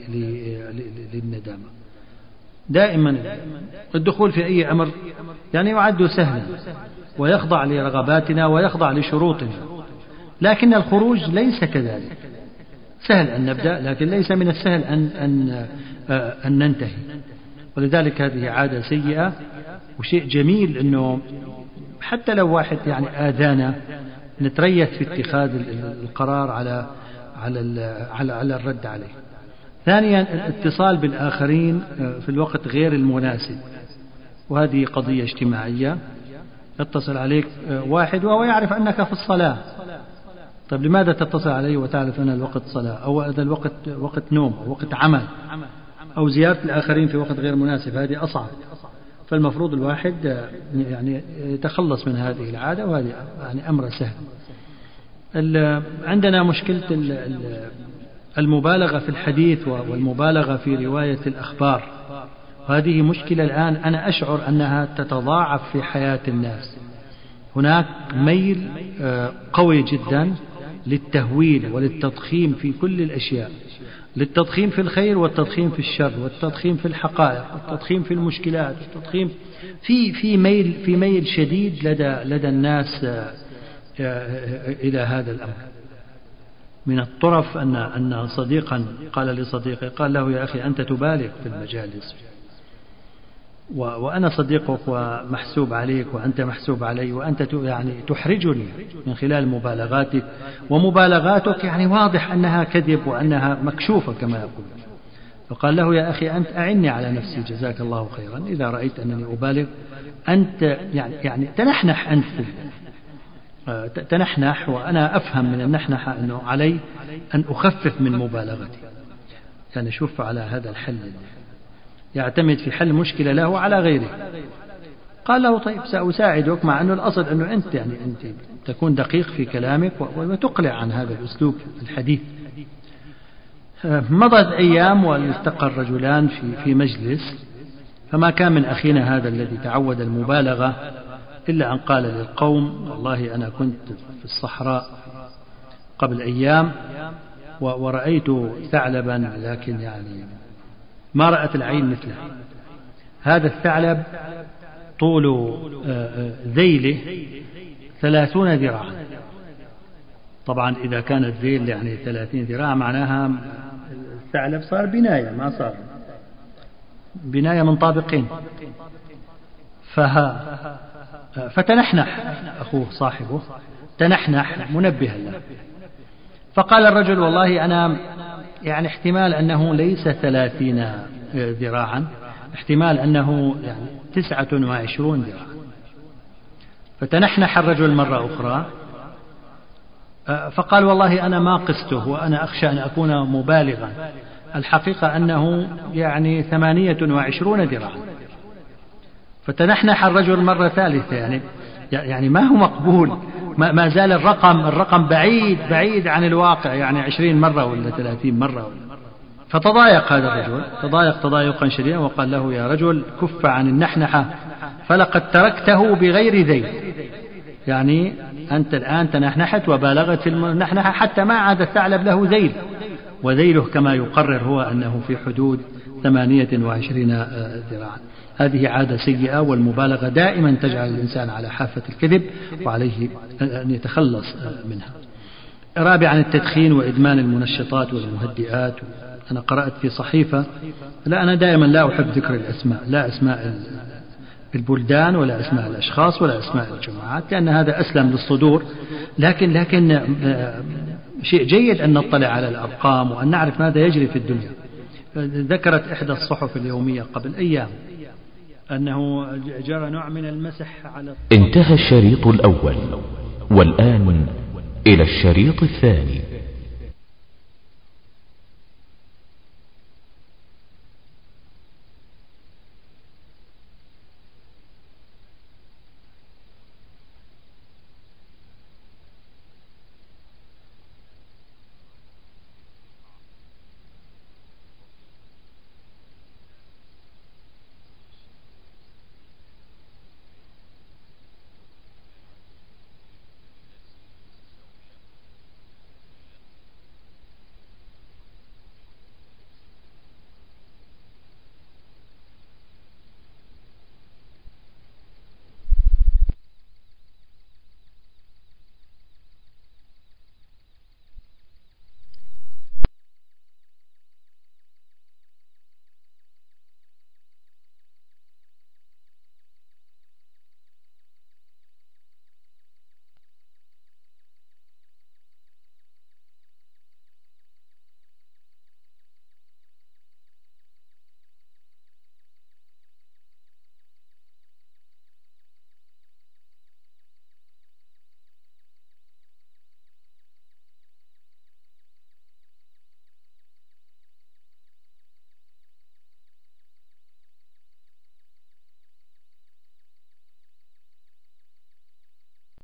للندامة. دائما الدخول في أي أمر يعني يعد سهلا ويخضع لرغباتنا ويخضع لشروطنا، لكن الخروج ليس كذلك. سهل أن نبدأ، لكن ليس من السهل أن, أن, أن ننتهي. ولذلك هذه عادة سيئة، وشيء جميل أنه حتى لو واحد يعني آذانا نتريث في اتخاذ القرار على على على, على الرد عليه. ثانيا، الاتصال بالآخرين في الوقت غير المناسب، وهذه قضية اجتماعية. يتصل عليك واحد وهو يعرف أنك في الصلاة، طيب لماذا تتصل عليه وتعرف أن الوقت صلاة أو هذا الوقت وقت نوم أو وقت عمل؟ أو زيارة الآخرين في وقت غير مناسب، هذه أصعب. فالمفروض الواحد يعني يتخلص من هذه العادة، وهذه يعني أمر سهل. عندنا مشكلة المبالغة في الحديث والمبالغة في رواية الأخبار، هذه مشكلة الآن أنا أشعر أنها تتضاعف في حياة الناس. هناك ميل قوي جدا للتهويل وللتضخيم في كل الأشياء، للتضخيم في الخير والتضخيم في الشر والتضخيم في الحقائق والتضخيم في المشكلات والتضخيم في في ميل في ميل شديد لدى لدى الناس إلى هذا الأمر. من الطرف أن أن صديقا قال لصديقه، قال له: يا أخي أنت تبالغ في المجالس، وأنا صديقك ومحسوب عليك وأنت محسوب علي، وأنت يعني تحرجني من خلال مبالغاتك، ومبالغاتك يعني واضح أنها كذب وأنها مكشوفة كما يقول. فقال له: يا أخي أنت أعني على نفسي جزاك الله خيرا، إذا رأيت أنني أبالغ أنت يعني يعني تنحنح أنت تنحنح، وأنا أفهم من النحنحة أنه علي أن أخفف من مبالغتي، يعني شوف على هذا الحل يعتمد في حل مشكلة له على غيره. قال له: طيب سأساعدك، مع أنه الأصل أنه أنت يعني أنت تكون دقيق في كلامك وتقلع عن هذا الأسلوب الحديث. مضت أيام والتقى الرجلان في في مجلس، فما كان من أخينا هذا الذي تعود المبالغة إلا أن قال للقوم: والله أنا كنت في الصحراء قبل أيام ورأيت ثعلبا، لكن يعني ما رأت العين مثله. هذا الثعلب طول ذيله ثلاثون ذراعا. طبعا إذا كان الذيل يعني ثلاثين ذراع معناها الثعلب صار بناية، ما صار بناية من طابقين. فها فتنحنح أخوه صاحبه، تنحنح منبها له. فقال الرجل: والله أنا يعني احتمال أنه ليس ثلاثين ذراعا، احتمال أنه يعني تسعة وعشرون ذراعا. فتنحنح الرجل مرة أخرى، فقال: والله أنا ما قسته وأنا أخشى أن أكون مبالغا، الحقيقة أنه يعني ثمانية وعشرون ذراعا. فتنحنح الرجل مرة ثالثة، يعني يعني ما هو مقبول، ما زال الرقم الرقم بعيد بعيد عن الواقع، يعني عشرين مرة ولا ثلاثين مرة. فتضايق هذا الرجل، تضايق تضايقا شديدا، وقال له: يا رجل كف عن النحنحة، فلقد تركته بغير ذيل، يعني أنت الآن تنحنحت وبالغت في المنحنحة حتى ما عاد الثعلب له ذيل، وذيله كما يقرر هو أنه في حدود ثمانية وعشرين ذراعا. هذه عادة سيئة، والمبالغة دائما تجعل الإنسان على حافة الكذب، وعليه أن يتخلص منها. رابعا التدخين وإدمان المنشطات والمهدئات. أنا قرأت في صحيفة، لا أنا دائما لا أحب ذكر الأسماء، لا أسماء البلدان ولا أسماء الأشخاص ولا أسماء الجماعات، لأن هذا أسلم للصدور، لكن لكن شيء جيد أن نطلع على الأرقام وأن نعرف ماذا يجري في الدنيا. ذكرت إحدى الصحف اليومية قبل أيام أنه جرى نوع من المسح على. انتهى الشريط الأول، والآن إلى الشريط الثاني.